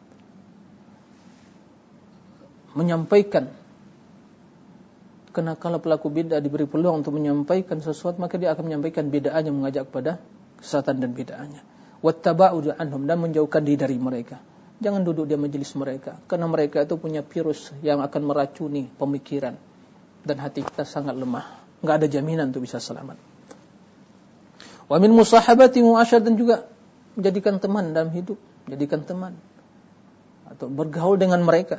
menyampaikan. Karena kalau pelaku bid'ah diberi peluang untuk menyampaikan sesuatu, maka dia akan menyampaikan bid'ahnya, mengajak pada kesesatan dan bid'ahnya. Wattaba'udu anhum, dan menjauhkan diri dari mereka. Jangan duduk di majelis mereka, karena mereka itu punya virus yang akan meracuni pemikiran, dan hati kita sangat lemah. Enggak ada jaminan untuk bisa selamat. Wa min musahabati mu'asyad, dan juga menjadikan teman dalam hidup, jadikan teman atau bergaul dengan mereka.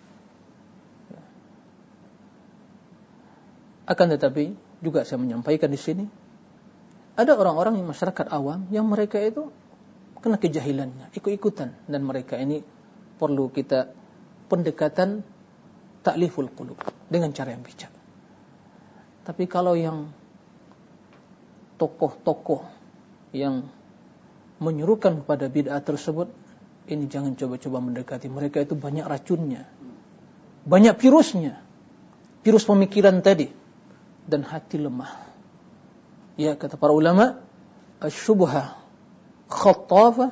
Akan tetapi juga saya menyampaikan di sini, ada orang-orang yang masyarakat awam yang mereka itu kena kejahilannya, ikut-ikutan, dan mereka ini perlu kita pendekatan ta'liful qulub dengan cara yang bijak. Tapi kalau yang tokoh-tokoh yang menyuruhkan kepada bid'ah tersebut, ini jangan coba-coba mendekati. Mereka itu banyak racunnya, banyak virusnya, virus pemikiran tadi, dan hati lemah. Ya, kata para ulama, asyubha khattafah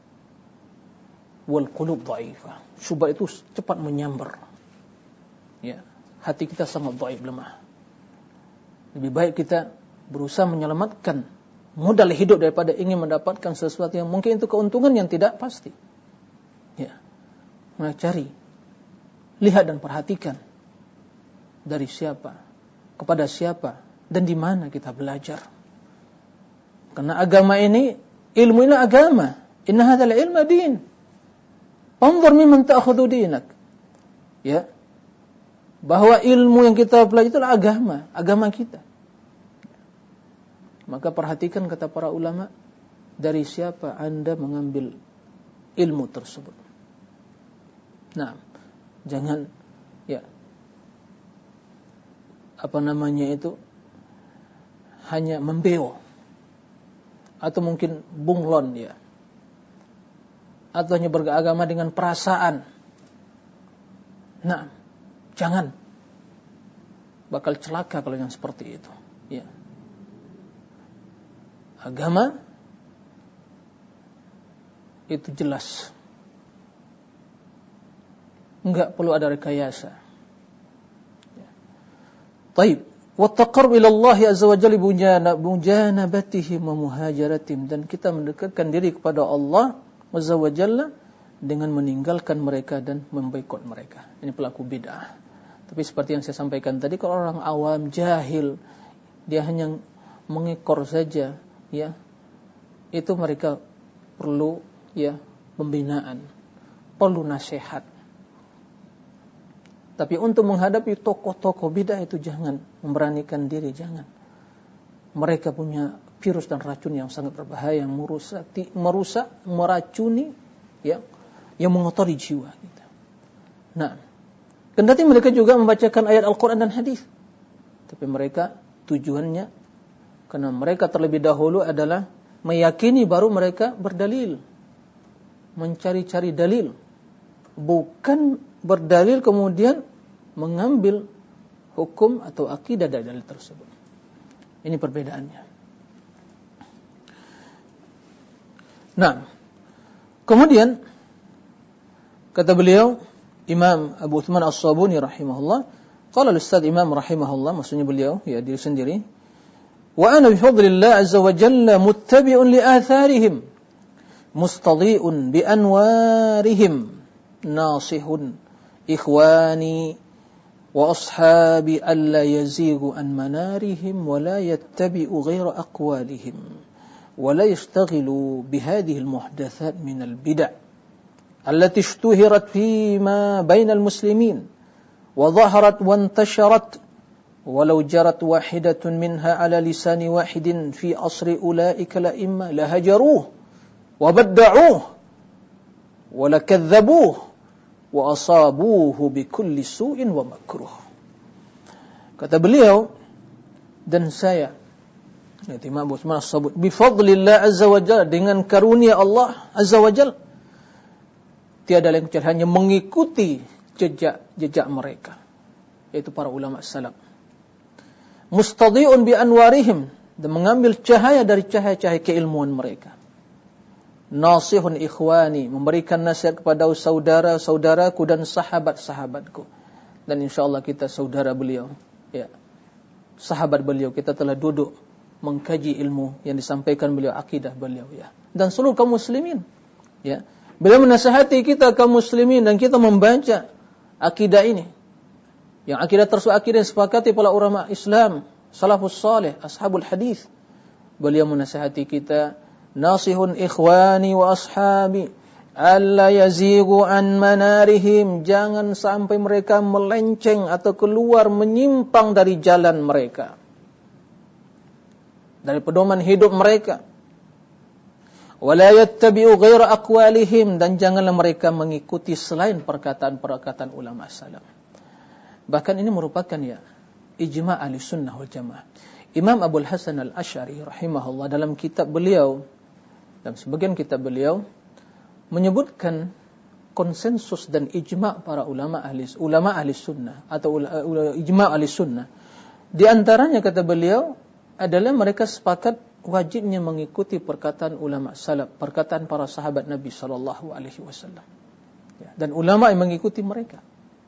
wal qulub dhaifah. Syubhat itu cepat menyambar. Ya, hati kita sangat dhaif, lemah. Lebih baik kita berusaha menyelamatkan modal hidup daripada ingin mendapatkan sesuatu yang mungkin itu keuntungan yang tidak pasti. Ya, maka cari, lihat dan perhatikan dari siapa, kepada siapa, dan di mana kita belajar. Karena agama ini, ilmu ini agama. Inna hadzal ilma din. Fanzur mimman ta'khudhu dinak. Ya. Bahwa ilmu yang kita pelajari itu adalah agama kita. Maka perhatikan, kata para ulama, dari siapa Anda mengambil ilmu tersebut. Nah, jangan hanya membeo, atau mungkin bunglon ya, atau hanya beragama dengan perasaan. Nah, jangan, bakal celaka kalau yang seperti itu. Ya, agama itu jelas, enggak perlu ada rekayasa. Baik, wa taqarrub ila Allah azza wa jalla bujanabatihim wa muhajaratihim, dan kita mendekatkan diri kepada Allah azza wa jalla dengan meninggalkan mereka dan memboikot mereka. Ini pelaku bid'ah. Tapi seperti yang saya sampaikan tadi, kalau orang awam jahil, dia hanya mengekor saja, ya, itu mereka perlu pembinaan, perlu nasihat. Tapi untuk menghadapi tokoh-tokoh bid'ah itu jangan, memberanikan diri, jangan. Mereka punya virus dan racun yang sangat berbahaya, yang merusak, meracuni, ya, yang mengotori jiwa kita. Nah, kendati mereka juga membacakan ayat Al-Quran dan hadis, tapi mereka tujuannya, karena mereka terlebih dahulu adalah meyakini, baru mereka berdalil, mencari-cari dalil, bukan berdalil kemudian mengambil hukum atau akidah dari dalil tersebut. Ini perbedaannya. Nah, kemudian kata beliau, Imam Abu Uthman As-Sabuni rahimahullah, qala al-Ustaz Imam rahimahullah, maksudnya beliau, ya, diri sendiri, wa ana bi fadlillah azza wa jalla muttabi'un li atharihim mustadhi'un bi anwarihim nasihun ikhwani wa ashabi alla yazighu an manarihim wa la yattabi'u ghayra aqwalihim wa la yashtaghilu bihadhihi almuhdathat min albid'a allati ishtuhirat fima bayna almuslimin wa dhaharat wa intasharat walau jarat wahidatun minha ala lisani wahidin fi asri ulaika la imma lahajaruhu wa badda'uhu wa lakadzabuhu wa asabuhu bikulli su'in wa makruh. Kata beliau, dan saya, Imam Abu Uthman As-Sabuni, bi fadlillah azza wa jalla, dengan karunia Allah azza wa jalla, tiada lain kecuali hanya mengikuti jejak mereka, yaitu para ulama salaf. Mustadhi'un bi anwarihim, dan mengambil cahaya dari cahaya-cahaya keilmuan mereka. Nasihun ikhwani, memberikan nasihat kepada saudara-saudaraku dan sahabat-sahabatku. Dan insyaallah kita saudara beliau, ya, sahabat beliau, kita telah duduk mengkaji ilmu yang disampaikan beliau, akidah beliau, ya, dan seluruh kaum muslimin, ya. Beliau menasihati kita kaum muslimin, dan kita membaca akidah ini, yang akidah tersebut akidah yang disepakati para ulama Islam, salafus salih, ashabul hadis. Beliau menasihati kita, nasihun ikhwani wa ashabi alla yazighu an manarihim, jangan sampai mereka melenceng atau keluar menyimpang dari jalan mereka, dari pedoman hidup mereka. Wala yattabi'u ghaira aqwalihim, dan janganlah mereka mengikuti selain perkataan-perkataan ulama salaf. Bahkan ini merupakan, ya, ijma' ahli sunnah wal jamaah. Imam Abul Hasan Al-Asy'ari rahimahullah dalam kitab beliau, dalam sebagian kitab beliau, menyebutkan konsensus dan ijma' para ulama ahli sunnah atau ijma' ahli sunnah. Di antaranya kata beliau adalah mereka sepakat wajibnya mengikuti perkataan ulama salaf, perkataan para sahabat Nabi sallallahu alaihi wasallam. Dan ulama yang mengikuti mereka.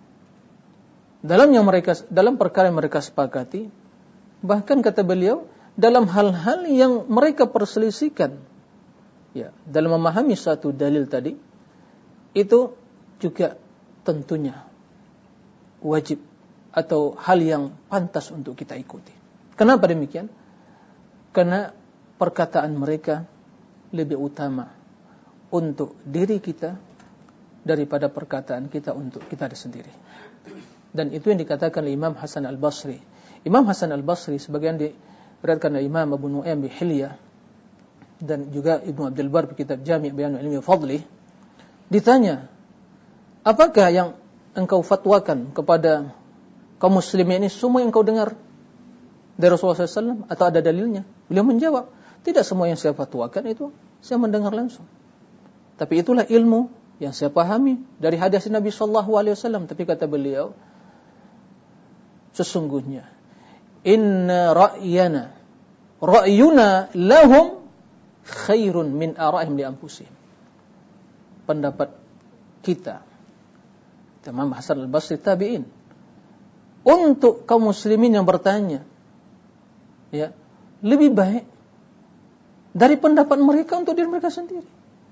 Dalam perkara yang mereka sepakati, bahkan kata beliau dalam hal-hal yang mereka perselisihkan, ya, dalam memahami satu dalil tadi, itu juga tentunya wajib atau hal yang pantas untuk kita ikuti. Kenapa demikian? Karena perkataan mereka lebih utama untuk diri kita daripada perkataan kita untuk kita sendiri. Dan itu yang dikatakan oleh Imam Hasan Al-Basri. Imam Hasan Al-Basri sebagian diriwayatkan oleh Imam Abu Nu'aim bi Hilyah dan juga Ibnu Abdul Bar di kitab Jami' Bayanul Ilmi wa Fadlih. Ditanya, apakah yang engkau fatwakan kepada kaum muslimin ini semua yang engkau dengar dari Rasulullah SAW atau ada dalilnya? Beliau menjawab, tidak semua yang saya fatwakan itu saya mendengar langsung. Tapi itulah ilmu yang saya pahami dari hadis Nabi SAW. Tapi kata beliau, sesungguhnya inna ra'yuna lahum khairun min ara'ihim li anfusihim. Pendapat kita, Imam Hasan Al-Basri tabi'in, untuk kaum muslimin yang bertanya, ya, lebih baik dari pendapat mereka untuk diri mereka sendiri.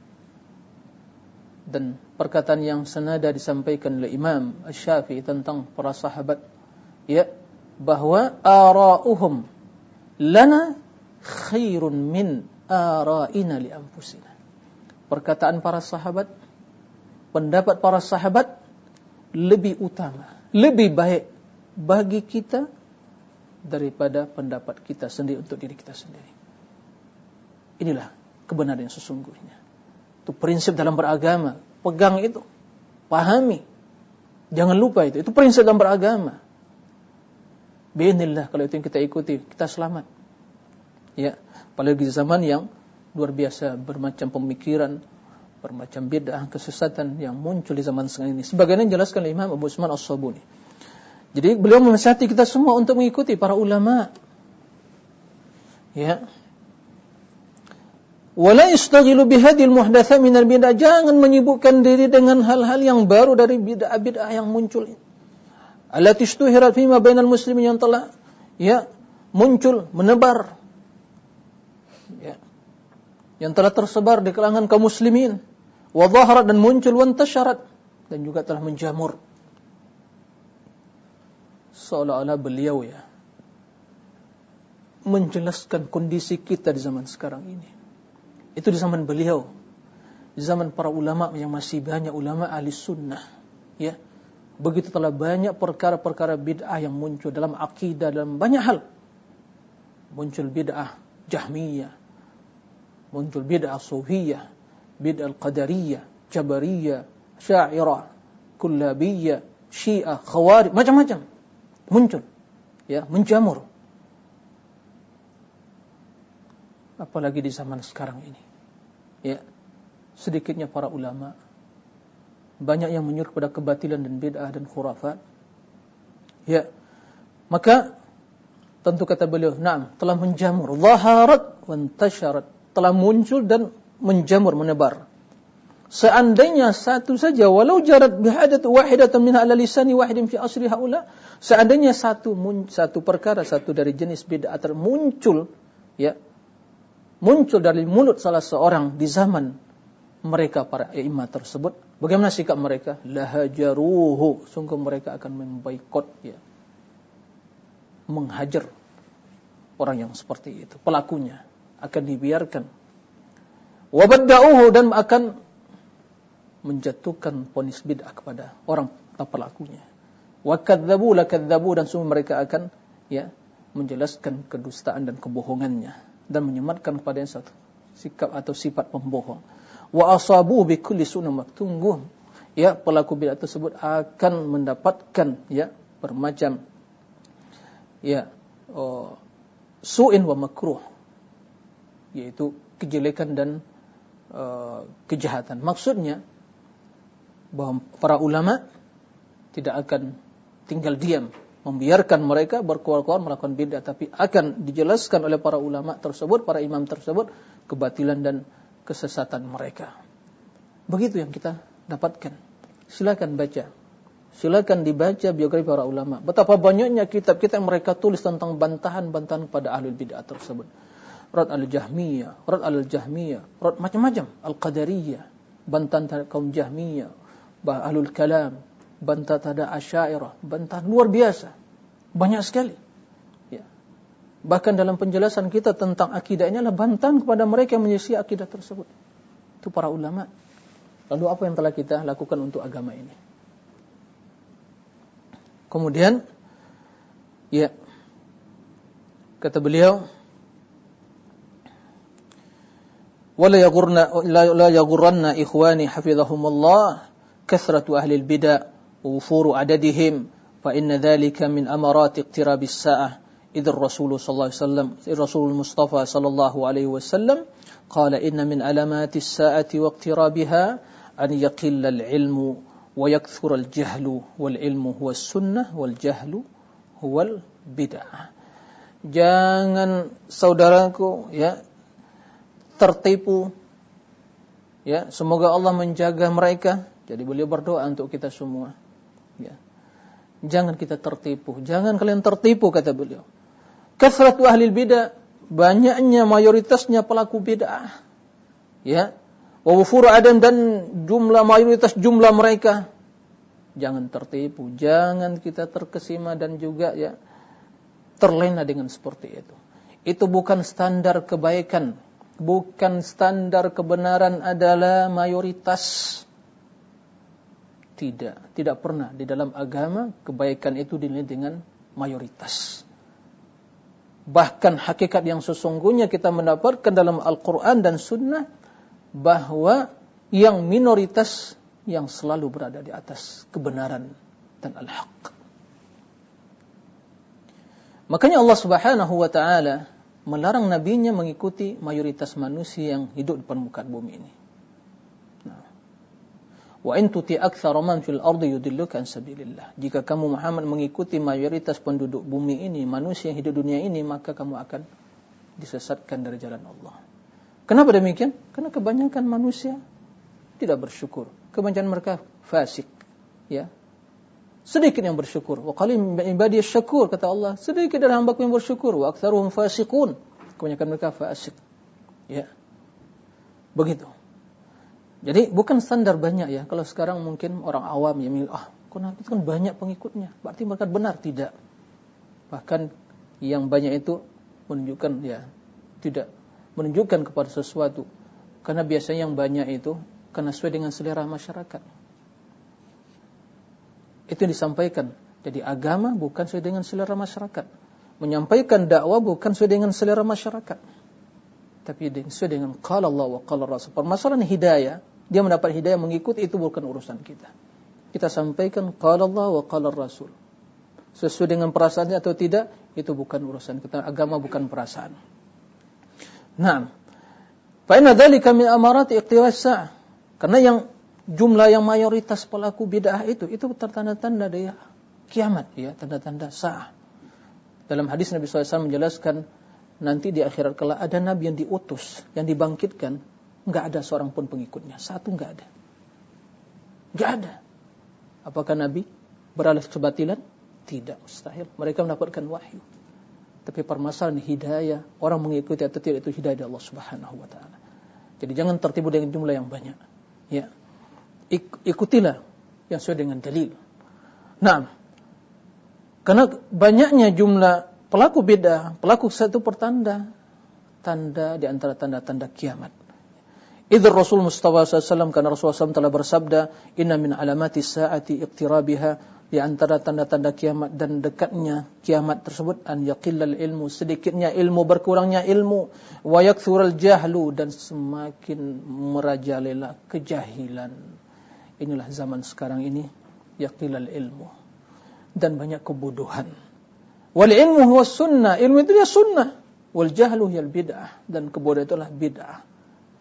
Dan perkataan yang senada disampaikan oleh Imam Asy-Syafi'i tentang para sahabat, ya, bahwa ara'uhum lana khairun min ara'ina li anfusina. Perkataan para sahabat, pendapat para sahabat lebih utama, lebih baik bagi kita daripada pendapat kita sendiri untuk diri kita sendiri. Inilah kebenaran yang sesungguhnya. Itu prinsip dalam beragama. Pegang itu, pahami, jangan lupa itu. Itu prinsip dalam beragama. Bi'inillah, kalau itu yang kita ikuti, kita selamat. Ya, apalagi di zaman yang luar biasa, bermacam pemikiran, bermacam bid'ah, kesesatan yang muncul di zaman sekarang ini. Sebagaimana dijelaskan oleh Imam Abu Usman As-Sabuni. Jadi beliau menasihati kita semua untuk mengikuti para ulama. Ya. Wala yastaghilu bihadhil muhdatsat minal bid'ah. Jangan menyibukkan diri dengan hal-hal yang baru dari bid'ah-bid'ah yang muncul. Allati istuhirat fima bainal muslimin, yang telah, ya, muncul, menebar, ya, yang telah tersebar di kalangan kaum muslimin, wa dhaharat, dan muncul, wa intasharat, dan juga telah menjamur. Seolah-olah beliau, ya, menjelaskan kondisi kita di zaman sekarang ini. Itu di zaman beliau, di zaman para ulama yang masih banyak ulama ahli sunnah, ya. Begitu telah banyak perkara-perkara bid'ah yang muncul dalam akidah, dalam banyak hal. Muncul bid'ah Jahmiyah, muncul bid'ah Sufiyah, bid'ah Qadariyah, Jabariyah, Syairah, Kullabiyah, Syiah, Khawarij, macam-macam muncul, ya, menjamur. Apalagi di zaman sekarang ini, ya, sedikitnya para ulama, banyak yang menyuruh kepada kebatilan dan bid'ah dan khurafat, ya, maka tentu kata beliau, na'am, telah menjamur, zaharat wa intasharat, telah muncul dan menjamur, menebar. Seandainya satu saja, walau jarat bihadatu wahidatan minha ala lisani wahidin fi asri haula, seandainya satu perkara, satu dari jenis bid'ah muncul, ya, muncul dari mulut salah seorang di zaman mereka para imam tersebut, bagaimana sikap mereka? Lahajaruhu, sungguh mereka akan memboikot, ya, menghajar orang yang seperti itu, pelakunya akan dibiarkan. Wabadda'uhu, dan akan menjatuhkan vonis bid'ah kepada orang pelakunya. Wa kadzabu la kadzabu, dan semua mereka akan, ya, menjelaskan kedustaan dan kebohongannya dan menyematkan kepada yang satu sikap atau sifat pembohong. Wa asabu bi kulli sunnah maktungguh, ya, pelaku bid'ah tersebut akan mendapatkan, ya, bermacam, ya, su'in wa makruh, yaitu kejelekan dan kejahatan. Maksudnya bahwa para ulama tidak akan tinggal diam membiarkan mereka berkeluar-keluar melakukan bid'ah, tapi akan dijelaskan oleh para ulama tersebut, para imam tersebut, kebatilan dan kesesatan mereka. Begitu yang kita dapatkan. Silakan baca. Silakan dibaca biografi para ulama. Betapa banyaknya kitab-kitab yang mereka tulis tentang bantahan-bantahan pada ahlul bid'ah tersebut. Rad al-Jahmiyah, Rad al-Jahmiyah, Rad macam-macam, Al-Qadariyah, bantahan terhadap kaum Jahmiyah, ahlul kalam, bantahan terhadap Asy'ariyah, bantahan luar biasa. Banyak sekali. Ya. Bahkan dalam penjelasan kita tentang akidah ini adalah bantahan kepada mereka yang menyelisih akidah tersebut. Itu para ulama. Lalu apa yang telah kita lakukan untuk agama ini? Kemudian, ya, kata beliau, ولا يغرن إخواني حفظهم الله كثرة أهل البدع ووفور عددهم فإن ذلك من أمارات اقتراب الساعة إذ الرسول صلى الله عليه وسلم الرسول المصطفى صلى الله عليه وسلم قال إن من علامات الساعة واقترابها أن يقل العلم ويكثر الجهل والعلم هو السنة والجهل هو البدعة. Jangan saudaraku ya tertipu, ya, semoga Allah menjaga mereka. Jadi beliau berdoa untuk kita semua, ya. Jangan kita tertipu, jangan kalian tertipu, kata beliau. Kathratu ahlil bid'ah, banyaknya mayoritasnya pelaku bid'ah, ya. Wa wufuru adam, dan mayoritas jumlah mereka. Jangan tertipu, jangan kita terkesima dan juga ya terlena dengan seperti itu. Itu bukan standar kebaikan. Bukan standar kebenaran adalah mayoritas. Tidak pernah di dalam agama kebaikan itu dinilai dengan mayoritas. Bahkan hakikat yang sesungguhnya kita mendapatkan dalam Al-Quran dan Sunnah, bahwa yang minoritas yang selalu berada di atas kebenaran dan al-haq. Makanya Allah Subhanahu wa ta'ala melarang nabinya mengikuti mayoritas manusia yang hidup di permukaan bumi ini. Wa in tuti aktsara man fil ardi yudilluka an sabilillah. Jika kamu Muhammad mengikuti mayoritas penduduk bumi ini, manusia yang hidup dunia ini, maka kamu akan disesatkan dari jalan Allah. Kenapa demikian? Karena kebanyakan manusia tidak bersyukur. Kebanyakan mereka fasik, ya. Sedikit yang bersyukur. Wa qalil min ibadiyas syakur, kata Allah. Sedikit dari hamba-Ku yang bersyukur. Wa aktsaruhum fasiqun. Kebanyakan mereka fasik. Ya. Begitu. Jadi bukan standar banyak ya. Kalau sekarang mungkin orang awam yang itu kan banyak pengikutnya, berarti mereka benar. Tidak. Bahkan yang banyak itu menunjukkan ya tidak menunjukkan kepada sesuatu. Karena biasanya yang banyak itu karena sesuai dengan selera masyarakat. Itu yang disampaikan. Jadi agama bukan sesuai dengan selera masyarakat. Menyampaikan dakwah bukan sesuai dengan selera masyarakat. Tapi sesuai dengan qala Allah wa qala Rasul. Permasalahan hidayah, dia mendapat hidayah mengikuti, itu bukan urusan kita. Kita sampaikan qala Allah wa qala Rasul. Sesuai dengan perasaannya atau tidak, itu bukan urusan kita. Agama bukan perasaan. Nah, fa inna dzalika min amarati iqtirab as-sa'ah. Karena yang jumlah yang mayoritas pelaku bid'ah itu tanda-tanda dari kiamat, ya, tanda-tanda sa'ah. Dalam hadis Nabi SAW menjelaskan nanti di akhirat kala ada nabi yang diutus, yang dibangkitkan, enggak ada seorang pun pengikutnya, satu enggak ada. Enggak ada. Apakah nabi beralih kebatilan? Tidak, mustahil. Mereka mendapatkan wahyu. Tapi permasalahan hidayah, orang mengikuti atau tidak, itu hidayah dari Allah Subhanahu wa taala. Jadi jangan tertipu dengan jumlah yang banyak. Ya. Ikutilah yang sesuai dengan dalil. Nah, karena banyaknya jumlah pelaku bid'ah, pelaku satu pertanda, tanda di antara tanda-tanda kiamat. Idzar Rasul Mustafa SAW, karena Rasulullah SAW telah bersabda, inna min alamati sa'ati iqtirabiha, di antara tanda-tanda kiamat dan dekatnya kiamat tersebut, an yaqillal ilmu, sedikitnya ilmu, berkurangnya ilmu, wa yakthural jahlu, dan semakin merajalela kejahilan. Inilah zaman sekarang ini, yaqillal ilmu, dan banyak kebodohan. Wal ilmu huwa sunnah, ilmu itu dia sunnah. Wal jahlu hiyal bid'ah, dan kebodohan itulah bid'ah.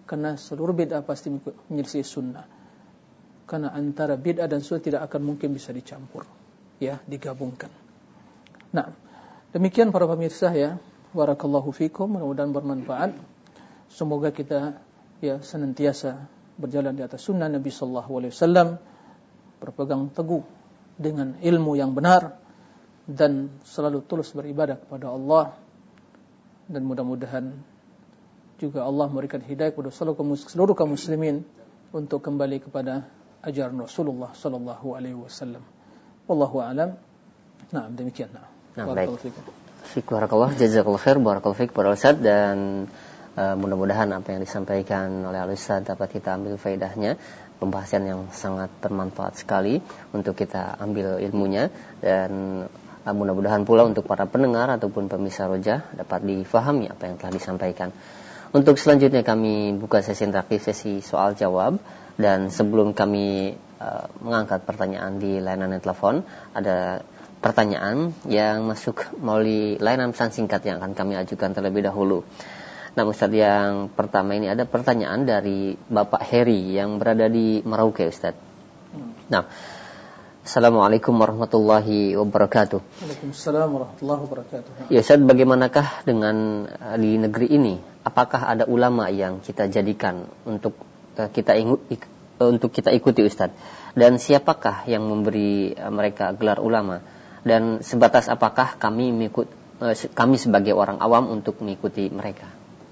Karena seluruh bid'ah pasti menyelisih sunnah. Karena antara bid'ah dan sunnah tidak akan mungkin bisa dicampur, ya, digabungkan. Nah, demikian para pemirsa ya. Barakallahu fikum, mudah-mudahan bermanfaat. Semoga kita ya senantiasa berjalan di atas sunnah Nabi sallallahu alaihi wasallam, berpegang teguh dengan ilmu yang benar dan selalu tulus beribadah kepada Allah. Dan mudah-mudahan juga Allah memberikan hidayah kepada seluruh kaum muslimin untuk kembali kepada ajaran Rasulullah sallallahu alaihi wasallam. Wallahu a'lam. Nah, demikian. Baik. Barakallahu jazakallahu khair, barakallahu fiik para ustaz, dan mudah-mudahan apa yang disampaikan oleh Al-Ustaz dapat kita ambil faedahnya, pembahasan yang sangat bermanfaat sekali untuk kita ambil ilmunya, dan mudah-mudahan pula untuk para pendengar ataupun pemirsa Roja dapat difahami apa yang telah disampaikan. Untuk selanjutnya kami buka sesi interaktif, sesi soal jawab, dan sebelum kami mengangkat pertanyaan di layanan telepon, ada pertanyaan yang masuk melalui layanan pesan singkat yang akan kami ajukan terlebih dahulu. Nah Ustaz, yang pertama ini ada pertanyaan dari Bapak Heri yang berada di Merauke, Ustaz. Nah, Assalamualaikum warahmatullahi wabarakatuh. Waalaikumsalam warahmatullahi wabarakatuh. Ya Ustaz, bagaimanakah dengan di negeri ini? Apakah ada ulama yang kita jadikan untuk kita ikuti Ustaz? Dan siapakah yang memberi mereka gelar ulama? Dan sebatas apakah kami sebagai orang awam untuk mengikuti mereka?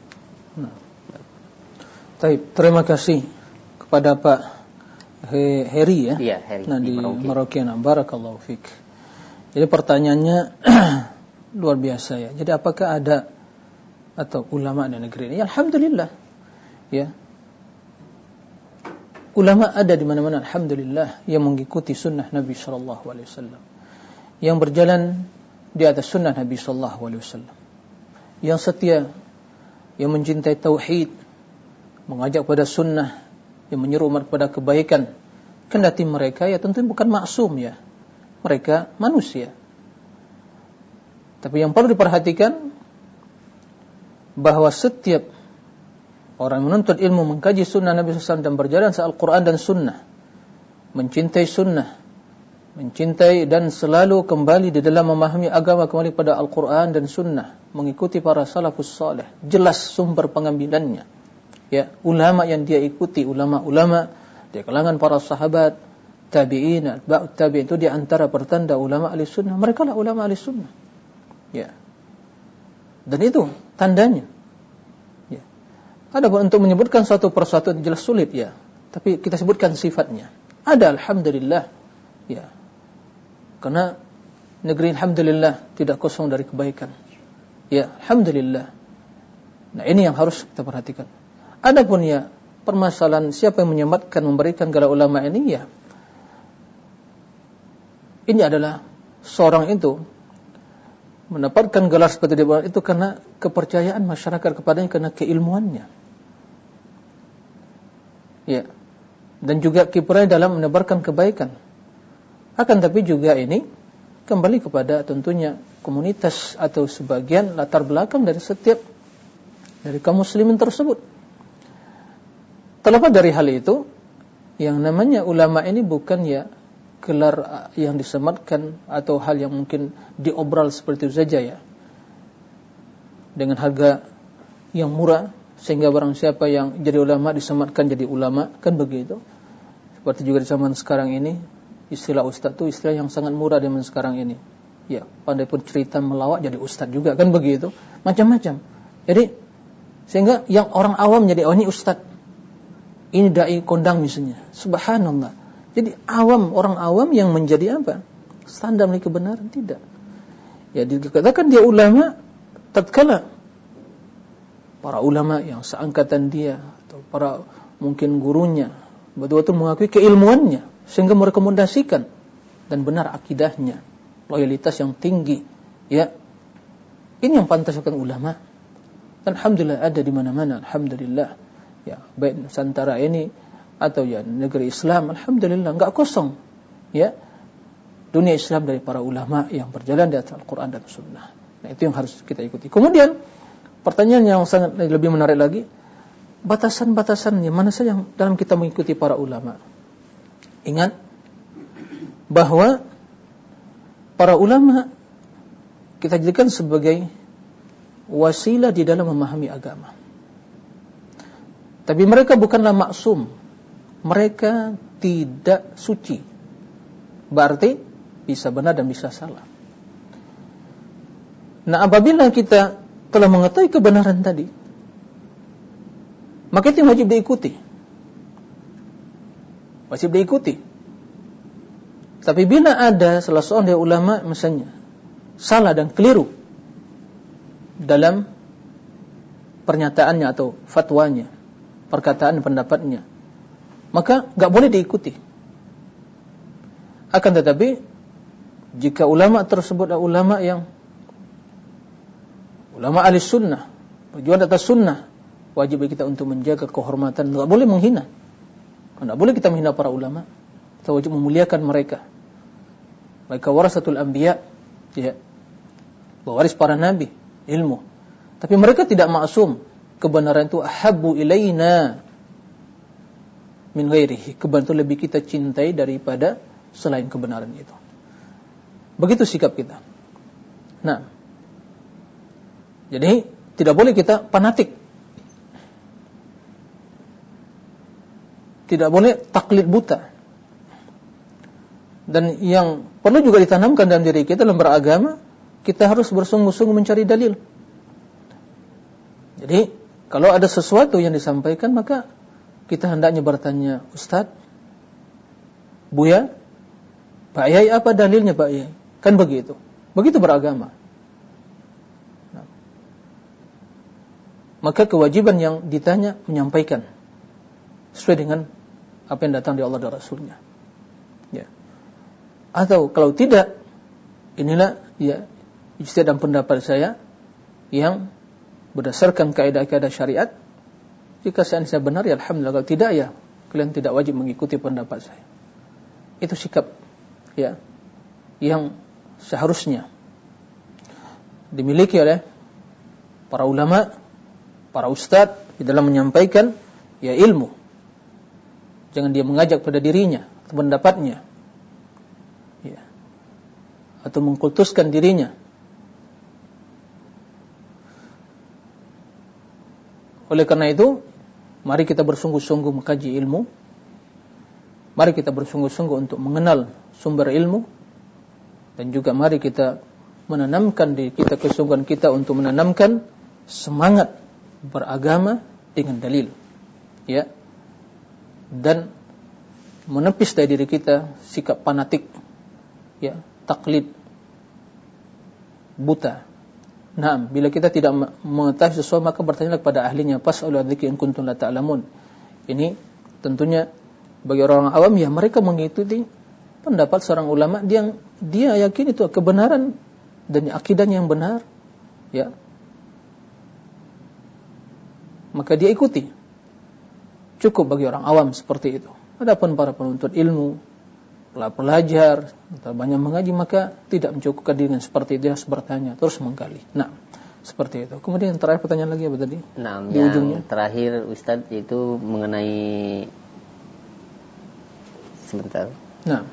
Terima kasih kepada Pak Heri ya. Iya, Heri. Nah, di Merauke. Barakallahu fiik. Jadi pertanyaannya luar biasa ya. Jadi apakah ada atau ulama di negeri ini? Alhamdulillah. Ya. Ulama ada di mana-mana, alhamdulillah, yang mengikuti sunnah Nabi sallallahu alaihi wasallam. Yang berjalan di atas sunnah Nabi sallallahu alaihi wasallam. Yang setia, yang mencintai tauhid, mengajak pada sunnah, yang menyeru umat pada kebaikan. Kendati mereka ya tentu bukan maksum ya. Mereka manusia. Tapi yang perlu diperhatikan bahwa setiap orang menuntut ilmu, mengkaji sunnah Nabi SAW dan berjalan sesuai Al-Quran dan sunnah, mencintai sunnah, mencintai dan selalu kembali di dalam memahami agama kembali pada Al-Quran dan sunnah, mengikuti para salafus salih, jelas sumber pengambilannya. Ya, ulama yang dia ikuti, ulama-ulama di kalangan para sahabat, tabi'in, atba'ut tabi'in, itu di antara pertanda ulama ahli sunnah. Mereka lah ulama ahli sunnah. Ya. Dan itu tandanya. Ya. Adapun untuk menyebutkan satu persatu jelas sulit ya. Tapi kita sebutkan sifatnya. Ada alhamdulillah. Ya. Karena negeri alhamdulillah tidak kosong dari kebaikan. Ya, alhamdulillah. Nah, ini yang harus kita perhatikan. Adapun ya permasalahan siapa yang menyematkan memberikan gelar ulama ini ya. Ini adalah seorang itu mendapatkan gelar seperti itu karena kepercayaan masyarakat kepadanya, karena keilmuannya. Ya. Dan juga kiprahnya dalam menebarkan kebaikan. Akan tapi juga ini kembali kepada tentunya komunitas atau sebagian latar belakang dari setiap dari kaum muslimin tersebut. Terlepas dari hal itu, yang namanya ulama ini bukan ya gelar yang disematkan atau hal yang mungkin diobral seperti itu saja ya. Dengan harga yang murah sehingga barang siapa yang jadi ulama disematkan jadi ulama, kan begitu. Seperti juga di zaman sekarang ini, istilah ustaz itu istilah yang sangat murah di zaman sekarang ini. Ya, pandai pun cerita melawak jadi ustaz juga, kan begitu. Macam-macam. Jadi sehingga yang orang awam jadi ini ustaz. Ini dai kondang misalnya. Subhanallah. Jadi orang awam yang menjadi apa? Standar dari kebenaran, tidak. Ya dikatakan dia ulama tatkala para ulama yang seangkatan dia atau para mungkin gurunya betul-betul mengakui keilmuannya sehingga merekomendasikan dan benar akidahnya, loyalitas yang tinggi, ya. Ini yang pantas akan ulama. Dan alhamdulillah ada di mana-mana, alhamdulillah. Ya, baik Nusantara ini atau ya negeri Islam, alhamdulillah enggak kosong. Ya. Dunia Islam dari para ulama yang berjalan di atas Al-Qur'an dan Sunnah. Nah, itu yang harus kita ikuti. Kemudian pertanyaan yang sangat lebih menarik lagi, batasan-batasannya mana saja yang dalam kita mengikuti para ulama. Ingat bahwa para ulama kita jadikan sebagai wasilah di dalam memahami agama. Tapi mereka bukanlah maksum. Mereka tidak suci. Berarti bisa benar dan bisa salah. Nah, apabila kita telah mengetahui kebenaran tadi, maka itu wajib diikuti. Wajib diikuti. Tapi bila ada salah seorang dari ulama misalnya salah dan keliru dalam pernyataannya atau fatwanya, perkataan pendapatnya, maka enggak boleh diikuti. Akan tetapi jika ulama tersebut adalah ulama yang ulama ahli sunnah, berjuang atas sunnah, wajib bagi kita untuk menjaga kehormatan, enggak boleh menghina. Enggak boleh kita menghina para ulama. Kita wajib memuliakan mereka. Mereka warasatul anbiya, ya. Pewaris para nabi, ilmu. Tapi mereka tidak maksum. Kebenaran itu ahabbu ilaina min ghairihi. Kebenaran itu lebih kita cintai daripada selain kebenaran itu. Begitu sikap kita. Nah, jadi tidak boleh kita fanatik. Tidak boleh taklid buta. Dan yang perlu juga ditanamkan dalam diri kita dalam beragama, kita harus bersungguh-sungguh mencari dalil. Jadi, kalau ada sesuatu yang disampaikan, maka kita hendaknya bertanya, Ustaz, Buya, Pak Yai, apa dalilnya Pak Yai? Kan begitu. Begitu beragama. Nah, maka kewajiban yang ditanya menyampaikan sesuai dengan apa yang datang dari Allah dan Rasulnya. Ya. Atau kalau tidak, inilah ya ijtihad dan pendapat saya yang berdasarkan kaidah-kaidah syariat. Jika saya benar, ya alhamdulillah. Kalau tidak, ya kalian tidak wajib mengikuti pendapat saya. Itu sikap ya yang seharusnya dimiliki oleh para ulama, para ustadz di dalam menyampaikan ya ilmu. Jangan dia mengajak pada dirinya atau pendapatnya, ya, atau mengkultuskan dirinya. Oleh karena itu, mari kita bersungguh-sungguh mengkaji ilmu. Mari kita bersungguh-sungguh untuk mengenal sumber ilmu. Dan juga mari kita menanamkan di kita kesungguhan kita untuk menanamkan semangat beragama dengan dalil. Ya. Dan menepis dari diri kita sikap fanatik, ya, taklid buta. Nah, bila kita tidak mengetahui sesuatu, maka bertanyalah kepada ahlinya. Fas'alu dzikri in kuntum la ta'lamun. Ini tentunya bagi orang awam, ya mereka mengikuti pendapat seorang ulama yang dia yakin itu kebenaran dan akidahnya yang benar, ya. Maka dia ikuti. Cukup bagi orang awam seperti itu. Adapun para penuntut ilmu, pelajar, atau banyak mengaji, maka tidak mencukupkan dengan seperti itu, harus bertanya, terus menggali. Nah, seperti itu. Kemudian terakhir pertanyaan lagi apa tadi? Nah, di ujungnya. Terakhir Ustadz itu mengenai sebentar. Nah,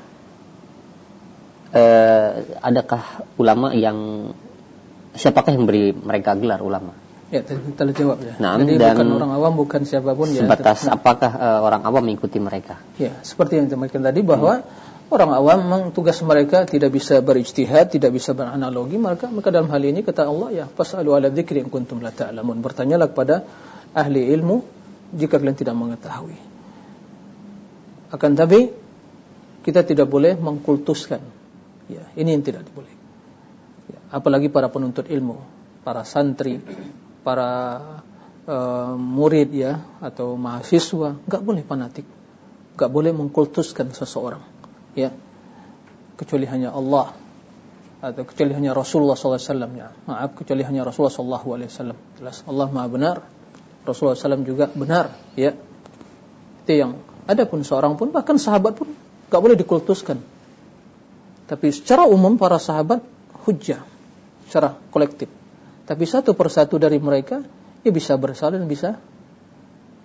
adakah ulama yang siapakah yang beri mereka gelar ulama? Ya, kita jawab ya. Nah, jadi dan bukan orang awam, bukan siapapun ya. Sebatas apakah orang awam mengikuti mereka? Ya, seperti yang disampaikan tadi bahwa orang awam memang tugas mereka tidak bisa berijtihad, tidak bisa beranalogi, maka dalam hal ini kata Allah, ya fas'alu ala dzikri in kuntum la ta'lamun. Bertanyalah kepada ahli ilmu jika kalian tidak mengetahui. Akan tapi kita tidak boleh mengkultuskan. Ya, ini yang tidak boleh. Ya, apalagi para penuntut ilmu, para santri, para murid ya atau mahasiswa, enggak boleh fanatik. Enggak boleh mengkultuskan seseorang. Ya, kecuali hanya Allah atau kecuali hanya Rasulullah SAW. Ya, maaf, kecuali hanya Rasulullah SAW. Jelas Allah Maha benar, Rasulullah SAW juga benar. Ya, itu yang. Adapun seorang pun, bahkan sahabat pun, enggak boleh dikultuskan. Tapi secara umum para sahabat hujjah, secara kolektif. Tapi satu persatu dari mereka, ia bisa bersalah dan bisa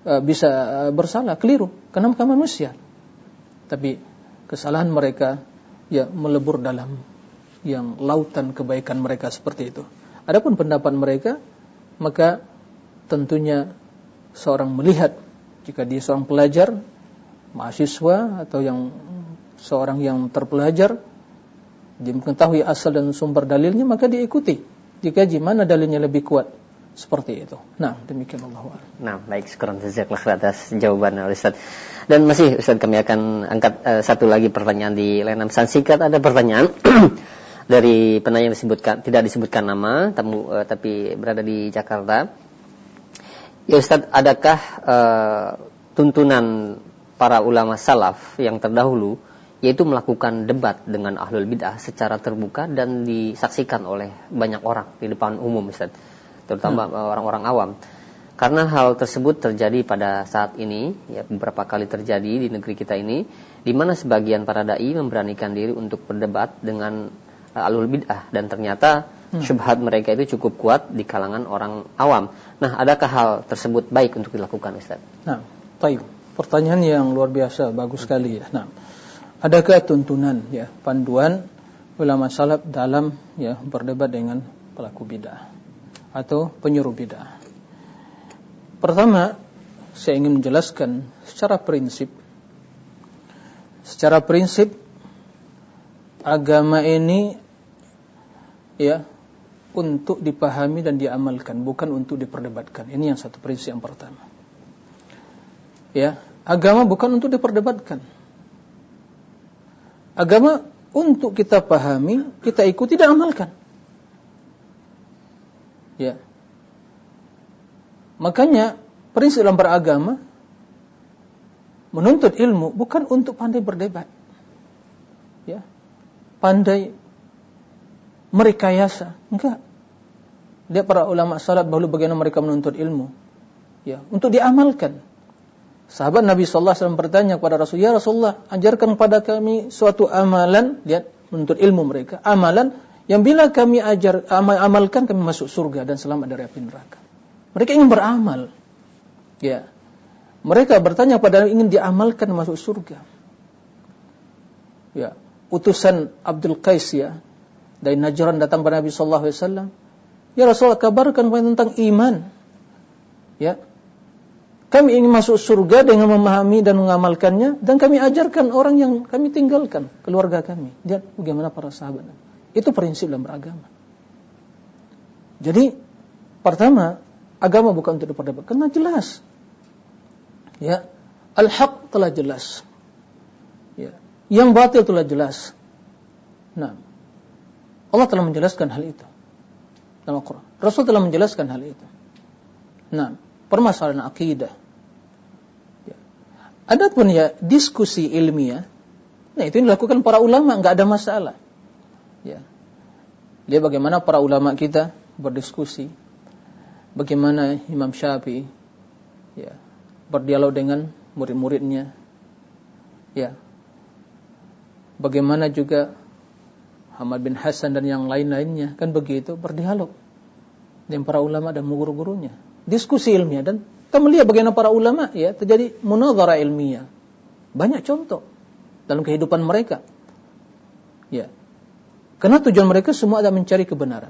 bisa bersalah, keliru, karena mereka manusia. Tapi kesalahan mereka ya melebur dalam yang lautan kebaikan mereka seperti itu. Adapun pendapat mereka, maka tentunya seorang melihat jika dia seorang pelajar, mahasiswa atau seorang yang terpelajar, dia mengetahui asal dan sumber dalilnya, maka dia ikuti. Dikaji mana dalilnya lebih kuat. Seperti itu. Nah, demikian Allah. Nah, baik, syukran jazakallahu atas jawaban Ustaz. Dan masih Ustaz, kami akan angkat satu lagi pertanyaan di layanan pesan singkat. Ada pertanyaan dari penanya yang tidak disebutkan nama, tapi berada di Jakarta. Ya Ustaz, adakah tuntunan para ulama salaf yang terdahulu yaitu melakukan debat dengan ahlul bid'ah secara terbuka dan disaksikan oleh banyak orang di depan umum Ustaz, terutama orang-orang awam? Karena hal tersebut terjadi pada saat ini, ya beberapa kali terjadi di negeri kita ini, di mana sebagian para dai memberanikan diri untuk berdebat dengan ahlul bid'ah, dan ternyata syubhat mereka itu cukup kuat di kalangan orang awam. Nah, adakah hal tersebut baik untuk dilakukan Ustaz? Nah, baik. Pertanyaan yang luar biasa, bagus sekali ya. Nah, adakah tuntunan ya, panduan ulama salaf dalam ya berdebat dengan pelaku bid'ah atau penyuruh bid'ah? Pertama, saya ingin menjelaskan secara prinsip agama ini ya untuk dipahami dan diamalkan, bukan untuk diperdebatkan. Ini yang satu prinsip yang pertama. Ya, agama bukan untuk diperdebatkan. Agama untuk kita pahami, kita ikuti dan amalkan. Ya. Makanya prinsip dalam beragama menuntut ilmu bukan untuk pandai berdebat. Ya. Pandai merekayasa, enggak. Lihat para ulama salaf dahulu bagaimana mereka menuntut ilmu. Ya, untuk diamalkan. Sahabat Nabi sallallahu alaihi wasallam bertanya kepada Rasul, "Ya Rasulullah, ajarkan kepada kami suatu amalan." Lihat, menuntut ilmu mereka, amalan yang bila kami amalkan kami masuk surga dan selamat dari api neraka. Mereka ingin beramal. Ya. Mereka bertanya pada ingin diamalkan masuk surga. Ya, utusan Abdul Qais ya dari Najran datang kepada Nabi sallallahu alaihi wasallam. "Ya Rasulullah, kabarkan tentang iman." Ya. Kami ingin masuk surga dengan memahami dan mengamalkannya, dan kami ajarkan orang yang kami tinggalkan, keluarga kami. Lihat bagaimana para sahabat. Itu prinsip dalam beragama. Jadi, pertama, agama bukan untuk diperdebatkan, karena jelas. Ya, al-haq telah jelas. Ya, yang batil telah jelas. Nah, Allah telah menjelaskan hal itu dalam Al-Quran. Rasul telah menjelaskan hal itu. Nah, permasalahan akidah. Ya. Adapun ya diskusi ilmiah, nah itu dilakukan para ulama, enggak ada masalah. Ya. Lihat bagaimana para ulama kita berdiskusi. Bagaimana Imam Syafi'i ya, berdialog dengan murid-muridnya. Ya. Bagaimana juga Ahmad bin Hasan dan yang lain-lainnya, kan begitu berdialog dengan para ulama dan guru-gurunya. Diskusi ilmiah, dan kita melihat bagaimana para ulama ya terjadi munadharah ilmiah. Banyak contoh dalam kehidupan mereka. Ya. Karena tujuan mereka semua adalah mencari kebenaran.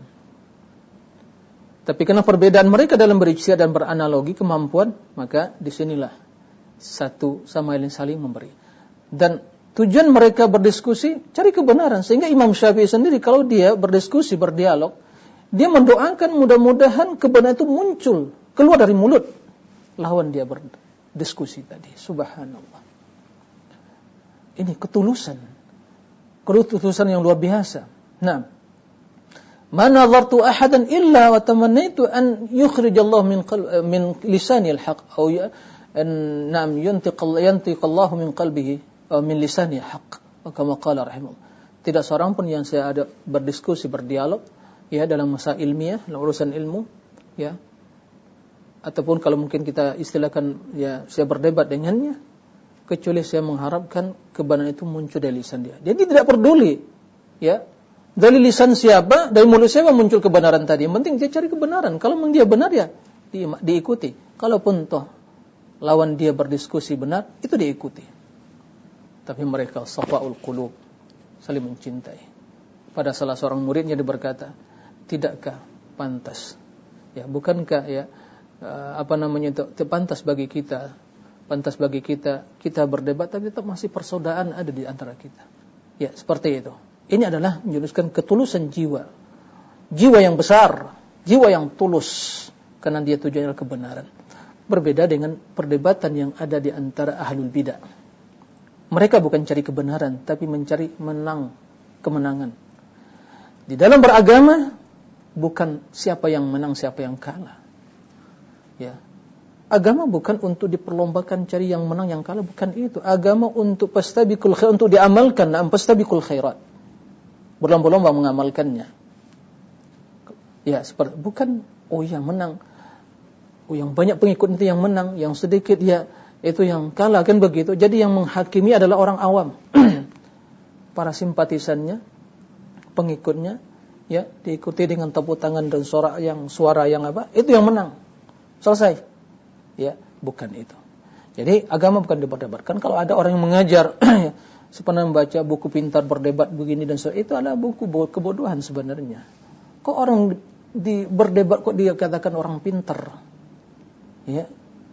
Tapi karena perbedaan mereka dalam berijtihad dan beranalogi kemampuan, maka disinilah satu sama lain saling memberi. Dan tujuan mereka berdiskusi cari kebenaran, sehingga Imam Syafi'i sendiri kalau dia berdiskusi, berdialog, dia mendoakan mudah-mudahan kebenaran itu muncul, keluar dari mulut lawan dia berdiskusi tadi. Subhanallah. Ini ketulusan yang luar biasa. Nah, ma nazartu ahadan illa wa tamannaitu an yukhrij Allah min lisani al-haq aw na'am yantiq Allah min qalbihi aw min lisani al-haq, kama qala rahimahullah. Tidak seorang pun yang saya ada berdiskusi, berdialog ya dalam masalah ilmiah, dalam urusan ilmu ya, ataupun kalau mungkin kita istilahkan ya saya berdebat dengannya, kecuali saya mengharapkan kebenaran itu muncul dari lisan dia. Jadi tidak peduli ya dari lisan siapa, dari mulut siapa muncul kebenaran tadi. Yang penting dia cari kebenaran. Kalau memang dia benar ya diikuti. Kalaupun toh lawan dia berdiskusi benar, itu diikuti. Tapi mereka safa'ul qulub, saling mencintai. Pada salah seorang muridnya dia berkata, tidakkah pantas, ya bukankah ya pantas bagi kita berdebat, tapi tetap masih persaudaraan ada di antara kita. Ya, seperti itu. Ini adalah menjuruskan ketulusan jiwa yang besar, jiwa yang tulus, karena dia tujuannya adalah kebenaran. Berbeda dengan perdebatan yang ada di antara ahlul bidah. Mereka bukan cari kebenaran, tapi mencari kemenangan. Di dalam beragama, bukan siapa yang menang, siapa yang kalah. Ya. Agama bukan untuk diperlombakan cari yang menang, yang kalah, bukan itu. Agama untuk pastabikul khairat, untuk diamalkan, pastabikul khairat. Berlomba-lomba mengamalkannya. Ya, seperti bukan yang menang. Yang banyak pengikut itu yang menang, yang sedikit ya itu yang kalah, kan begitu. Jadi yang menghakimi adalah orang awam. Para simpatisannya, pengikutnya, ya diikuti dengan tepuk tangan dan suara yang apa? Itu yang menang. Selesai. Ya, bukan itu. Jadi agama bukan diperdebatkan. Kalau ada orang yang mengajar pernah membaca buku pintar berdebat begini dan sebagainya, itu adalah buku kebodohan sebenarnya. Kok orang berdebat kok dia katakan orang pintar? Ya.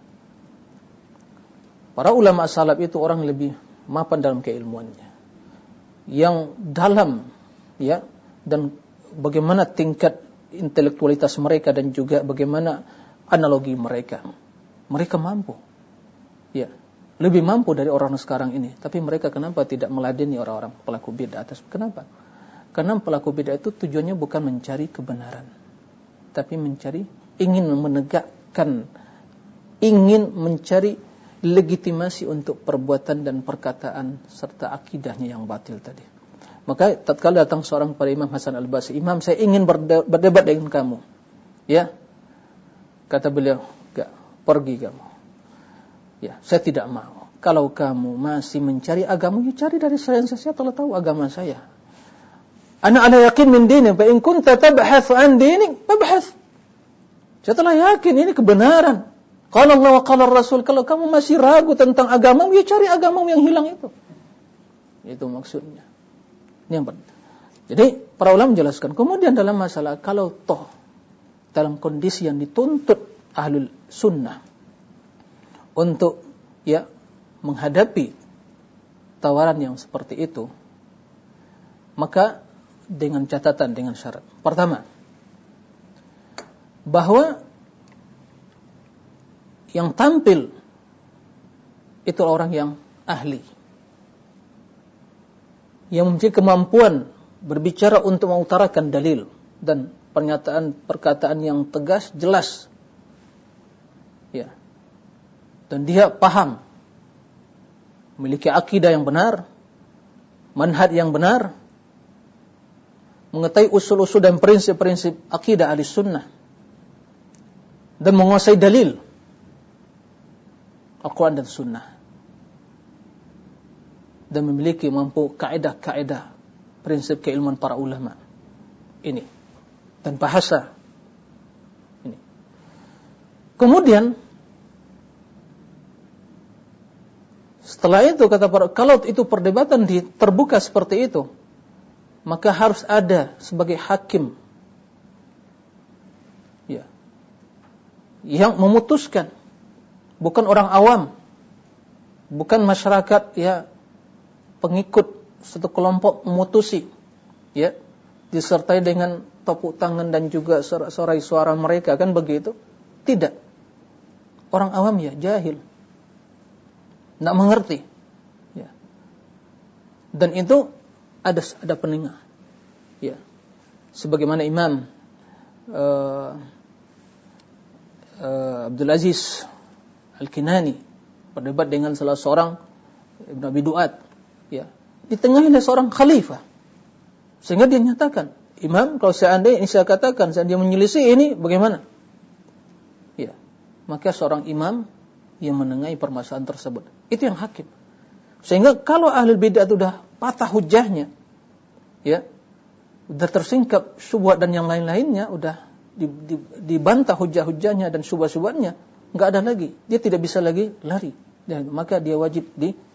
Para ulama salaf itu orang lebih mapan dalam keilmuannya. Yang dalam, ya, dan bagaimana tingkat intelektualitas mereka dan juga bagaimana analogi mereka. Mereka mampu. Ya, lebih mampu dari orang sekarang ini. Tapi mereka kenapa tidak meladeni orang-orang pelaku bid'ah atas? Kenapa? Karena pelaku bid'ah itu tujuannya bukan mencari kebenaran, tapi ingin mencari legitimasi untuk perbuatan dan perkataan serta akidahnya yang batil tadi. Maka tatkala datang seorang kepada Imam Hasan Al-Basri, "Imam, saya ingin berdebat dengan kamu." Ya. Kata beliau, "Enggak, pergi kamu." Ya, saya tidak mau. Kalau kamu masih mencari agama, ya cari dari saya telah tahu agama saya. Ana ala yakin min dini, fa in kunta tabhathu an dini, fabhath. Saya telah yakin ini kebenaran. Qala Allah wa qala Rasul. Kalau kamu masih ragu tentang agama, ya cari agama yang hilang itu. Itu maksudnya. Ini yang penting. Jadi para ulama menjelaskan. Kemudian dalam masalah kalau toh dalam kondisi yang dituntut ahlul sunnah untuk ya menghadapi tawaran yang seperti itu, maka dengan catatan, dengan syarat. Pertama, bahwa yang tampil itu orang yang ahli, yang memiliki kemampuan berbicara untuk mengutarakan dalil dan perkataan yang tegas, jelas, ya, dan dia paham, memiliki akidah yang benar, manhaj yang benar, mengetahui usul-usul dan prinsip-prinsip akidah ahli sunnah, dan menguasai dalil Al-Quran dan Sunnah, dan memiliki mampu kaidah-kaidah prinsip keilmuan para ulama ini dan bahasa ini. Kemudian setelah itu kata para, kalau itu perdebatan terbuka seperti itu, maka harus ada sebagai hakim ya yang memutuskan. Bukan orang awam, bukan masyarakat ya pengikut satu kelompok memutusi, ya disertai dengan tepuk tangan dan juga sorai suara mereka, kan begitu? Tidak. Orang awam ya jahil, tidak mengerti, ya. Dan itu ada penengah, ya. Sebagaimana Imam Abdul Aziz Al-Kinani berdebat dengan salah seorang Ibn Abi Duat, ya, ditengahi oleh seorang khalifah, sehingga dia nyatakan, "Imam, kalau seandainya ini saya katakan, seandainya menyelisih ini, bagaimana?" Ya, maka seorang imam yang menengahi permasalahan tersebut, itu yang hakim. Sehingga kalau ahlul bid'ah itu sudah patah hujahnya, ya, sudah tersingkap syubhat dan yang lain-lainnya, sudah dibantah hujah-hujahnya dan syubhat-syubhatnya, nggak ada lagi, dia tidak bisa lagi lari, dan maka dia wajib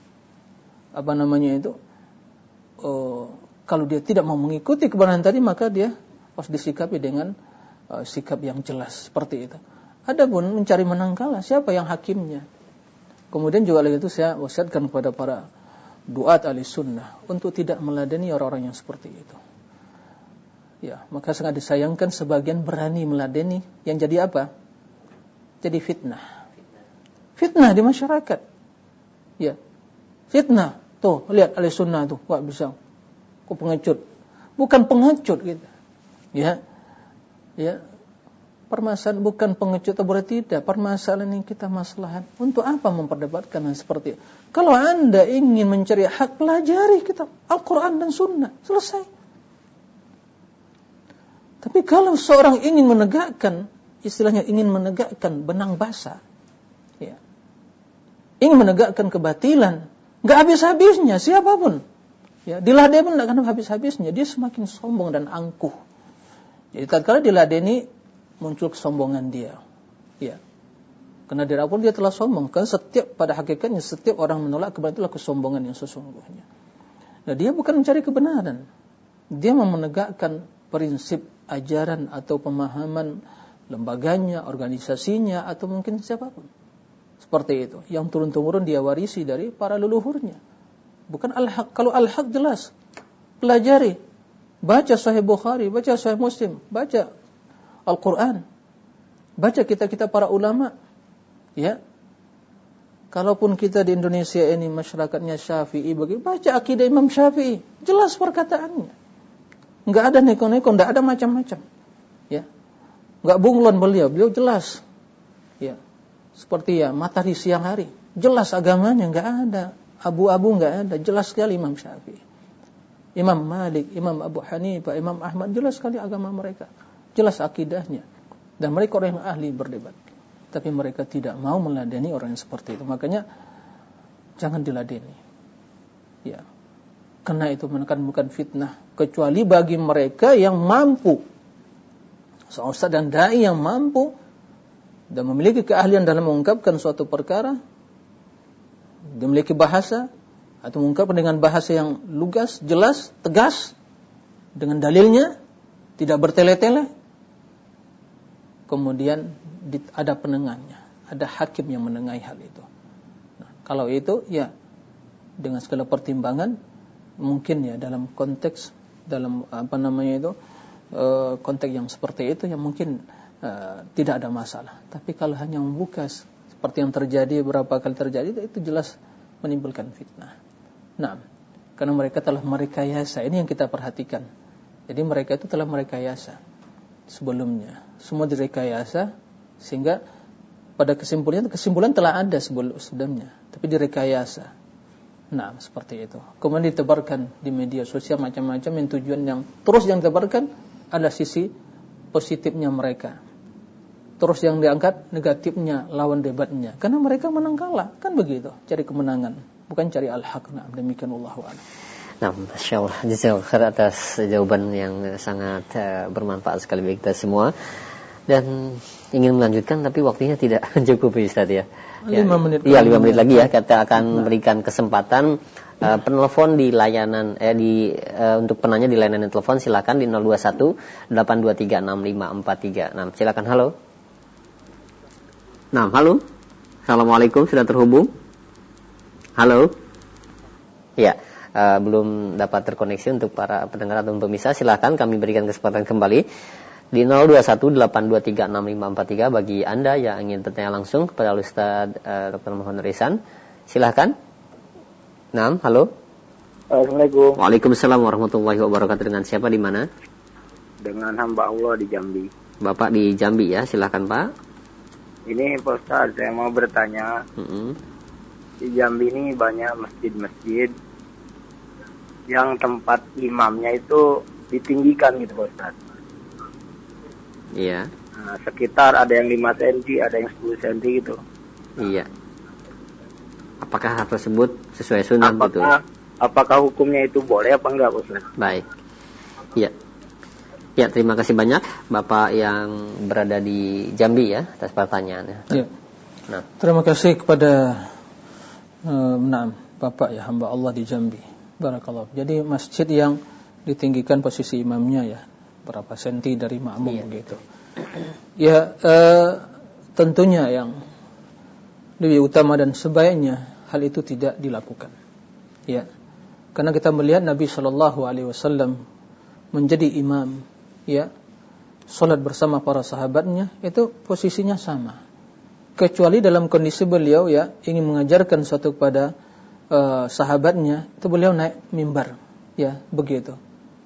kalau dia tidak mau mengikuti kebenaran tadi, maka dia harus disikapi dengan sikap yang jelas seperti itu. Adapun mencari menang kalah, siapa yang hakimnya? Kemudian juga lagi itu saya wasiatkan kepada para duat ahli sunnah untuk tidak meladeni orang-orang yang seperti itu. Ya, maka sangat disayangkan sebagian berani meladeni, yang jadi apa? Jadi fitnah. Fitnah di masyarakat. Ya. Fitnah. Tuh, lihat ahli sunnah tuh, enggak bisa. Kok pengecut? Bukan pengecut gitu. Ya. Ya. Permasalahan bukan pengecut atau berarti tidak. Permasalahan yang kita masalahkan. Untuk apa memperdebatkan hal seperti itu? Kalau Anda ingin mencari hak, pelajari kitab Al-Quran dan Sunnah. Selesai. Tapi kalau seorang ingin menegakkan, istilahnya ingin menegakkan benang basah, ya, ingin menegakkan kebatilan, nggak habis-habisnya siapapun, ya, diladeni pun nggak akan habis-habisnya, dia semakin sombong dan angkuh. Jadi tatkala diladeni muncul kesombongan dia, ya, karena dirapor dia telah sombong. Kan pada hakikatnya setiap orang menolak kebenaran itulah kesombongan yang sesungguhnya. Nah, dia bukan mencari kebenaran, dia mau menegakkan prinsip ajaran atau pemahaman lembaganya, organisasinya, atau mungkin siapapun. Seperti itu. Yang turun-temurun dia warisi dari para leluhurnya. Bukan al-haq. Kalau al-haq jelas. Pelajari. Baca Sahih Bukhari, baca Sahih Muslim, baca Al-Quran. Baca kitab-kitab para ulama. Ya. Kalaupun kita di Indonesia ini masyarakatnya Syafi'i, baca akidah Imam Syafi'i. Jelas perkataannya. Enggak ada neko-neko, enggak ada macam-macam. Ya. Enggak bunglon beliau jelas. Ya. Seperti ya matahari siang hari. Jelas agamanya, enggak ada abu-abu, enggak ada. Jelas sekali Imam Syafi'i. Imam Malik, Imam Abu Hanifah, Imam Ahmad, jelas sekali agama mereka. Jelas akidahnya. Dan mereka orang yang ahli berdebat. Tapi mereka tidak mau meladeni orang yang seperti itu. Makanya jangan diladeni. Ya. Karena itu bukan fitnah, kecuali bagi mereka yang mampu, seorang ustaz dan dai yang mampu dan memiliki keahlian dalam mengungkapkan suatu perkara, dia memiliki bahasa atau mengungkapkan dengan bahasa yang lugas, jelas, tegas, dengan dalilnya, tidak bertele-tele. Kemudian ada penengahnya, ada hakim yang menengahi hal itu. Nah, kalau itu ya dengan segala pertimbangan, mungkin ya dalam konteks konteks yang seperti itu yang mungkin tidak ada masalah. Tapi kalau hanya membuka seperti yang terjadi beberapa kali terjadi, itu jelas menimbulkan fitnah. Nah, karena mereka telah merekayasa, ini yang kita perhatikan. Jadi mereka itu telah merekayasa sebelumnya, semua direkayasa sehingga pada kesimpulan telah ada sebelumnya, tapi direkayasa. Nah, seperti itu. Kemudian ditebarkan di media sosial macam-macam yang tujuan yang terus yang ditebarkan adalah sisi positifnya mereka. Terus yang diangkat negatifnya, lawan debatnya. Karena mereka menang kalah, kan begitu. Cari kemenangan, bukan cari al-haq. Nah, demikian wallahu a'lam. Nah, Masya Allah, jazakallahu khair atas jawaban yang sangat bermanfaat sekali bagi kita semua. Dan ingin melanjutkan tapi waktunya tidak cukup Ustaz ya. 5 menit. Iya, 5 menit lagi ya. Kita akan berikan kesempatan penelpon di layanan untuk penanya di layanan telepon silakan di 021 823 6543. Nah, silakan. Halo. Nah, halo. Assalamualaikum, sudah terhubung. Halo. Ya, belum dapat terkoneksi untuk para pendengar atau pemirsa. Silakan kami berikan kesempatan kembali di 0218236543 bagi Anda yang ingin bertanya langsung kepada Ustaz Dr. Muhammad Ihsan. Silahkan. Naam, halo. Assalamualaikum. Waalaikumsalam warahmatullahi wabarakatuh. Dengan siapa di mana? Dengan hamba Allah di Jambi. Bapak di Jambi ya, silahkan Pak. Ini Pak Ustaz, saya mau bertanya. Di Jambi ini banyak masjid-masjid yang tempat imamnya itu ditinggikan gitu Pak Ustaz. Iya. Nah, sekitar ada yang 5 cm, ada yang 10 cm gitu. Iya. Apakah hal tersebut sesuai sunnah gitu? Apakah hukumnya itu boleh apa enggak Ustaz? Baik. Iya. Ya, terima kasih banyak Bapak yang berada di Jambi ya atas pertanyaannya. Ya. Nah. Terima kasih kepada Bapak ya, hamba Allah di Jambi. Barakallah. Jadi masjid yang ditinggikan posisi imamnya ya, berapa senti dari makmum begitu. Ya, tentunya yang lebih utama dan sebaiknya hal itu tidak dilakukan. Ya. Karena kita melihat Nabi sallallahu alaihi wasallam menjadi imam, ya, salat bersama para sahabatnya itu posisinya sama. Kecuali dalam kondisi beliau ya ingin mengajarkan sesuatu kepada sahabatnya, itu beliau naik mimbar, ya, begitu.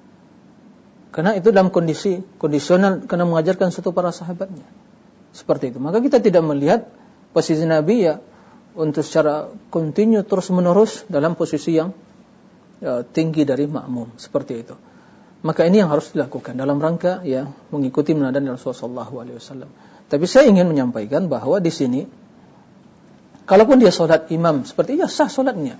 Karena itu dalam kondisi kondisional karena mengajarkan sesuatu para sahabatnya. Seperti itu. Maka kita tidak melihat posisi Nabi ya untuk secara kontinu terus menerus dalam posisi yang tinggi dari makmum, seperti itu. Maka ini yang harus dilakukan dalam rangka ya mengikuti meneladani Rasulullah SAW. Tapi saya ingin menyampaikan bahwa di sini kalaupun dia sholat imam seperti ya sah sholatnya,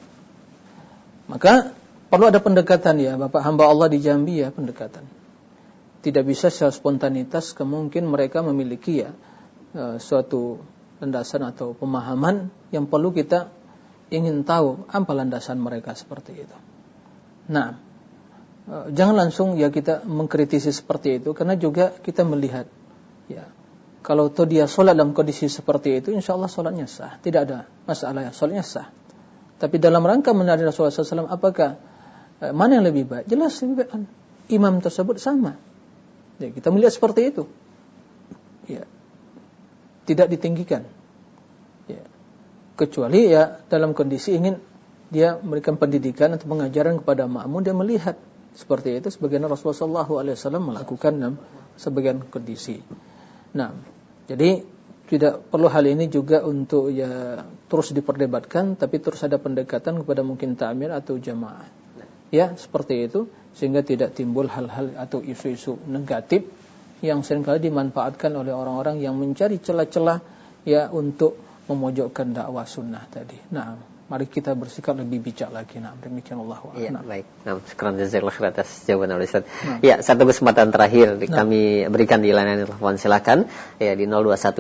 maka perlu ada pendekatan ya, Bapak hamba Allah di Jambi ya, pendekatan. Tidak bisa secara spontanitas, kemungkinan mereka memiliki ya suatu landasan atau pemahaman yang perlu kita ingin tahu apa landasan mereka seperti itu. Nah, jangan langsung ya kita mengkritisi seperti itu, karena juga kita melihat ya kalau toh dia sholat dalam kondisi seperti itu, insya Allah sholatnya sah, tidak ada masalah ya, sholatnya sah. Tapi dalam rangka meneladani Rasulullah SAW, apakah mana yang lebih baik? Jelas lebih baik imam tersebut sama. Ya, kita melihat seperti itu. Ya, tidak ditinggikan. Ya, kecuali ya dalam kondisi ingin dia memberikan pendidikan atau pengajaran kepada makmum, dia melihat seperti itu sebagaimana Rasulullah SAW melakukan dalam sebagian kondisi. Nah, jadi tidak perlu hal ini juga untuk ya terus diperdebatkan, tapi terus ada pendekatan kepada mungkin ta'mir atau jamaah. Ya, seperti itu sehingga tidak timbul hal-hal atau isu-isu negatif yang seringkali dimanfaatkan oleh orang-orang yang mencari celah-celah ya untuk memojokkan dakwah sunnah tadi. Nah, mari kita bersikap lebih bijak lagi. Nah, demikian Allah. Ya, baik. Nah, sekarang jazakallahu khair atas jawaban Ustaz. Ya, satu kesempatan terakhir kami berikan di layanan telepon, silakan. Ya, di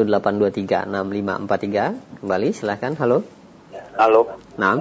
0218236543. Kembali, silakan. Halo. Halo. Nah.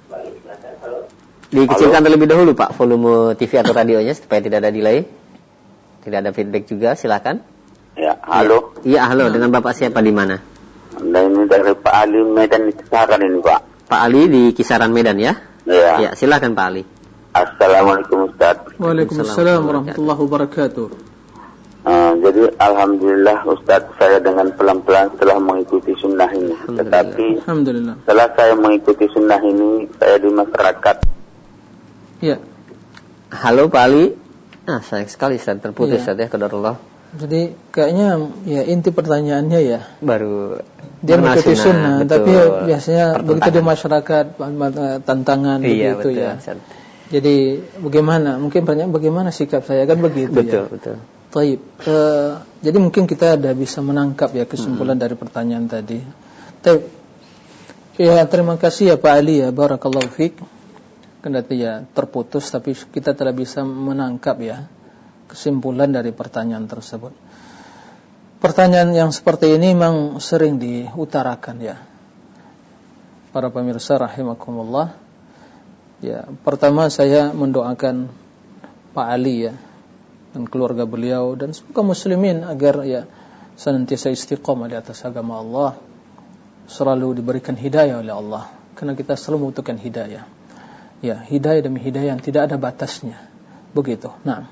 Dikecilkan terlebih dahulu, Pak, volume TV atau radionya supaya tidak ada delay. Tidak ada feedback juga, silakan. Ya, halo. Iya, halo. Dengan Bapak siapa di mana? Ini dari Pak Ali Medan Kisaran ini, Pak. Pak Ali di Kisaran Medan ya? Iya. Ya, silakan Pak Ali. Assalamualaikum Ustaz. Waalaikumsalam warahmatullahi wabarakatuh. Jadi alhamdulillah Ustaz, saya dengan pelan-pelan telah mengikuti sunnah ini. Tetapi alhamdulillah, setelah saya mengikuti sunnah ini, saya di masyarakat. Ya. Halo Pak Ali. Sayang sekali Ustaz, terputus Ustaz ya, qadarullah. Jadi kayaknya ya inti pertanyaannya ya baru dia mengikuti sunnah, tapi biasanya begitu di masyarakat tantangan begitu betul, ya. Ustaz. Jadi bagaimana? Mungkin pertanyaan bagaimana sikap saya kan begitu betul, ya. Betul. Taib. Jadi mungkin kita ada bisa menangkap ya kesimpulan dari pertanyaan tadi. Taib. Ya, terima kasih ya Pak Ali ya, barakallahu fiik. Kendati ya terputus, tapi kita telah bisa menangkap ya kesimpulan dari pertanyaan tersebut. Pertanyaan yang seperti ini memang sering diutarakan ya, para pemirsa rahimakumullah. Ya, pertama saya mendoakan Pak Ali ya dan keluarga beliau dan semoga muslimin agar ya senantiasa istiqomah di atas agama Allah, selalu diberikan hidayah oleh Allah, karena kita selalu membutuhkan hidayah. Ya, hidayah demi hidayah yang tidak ada batasnya. Begitu. Nah,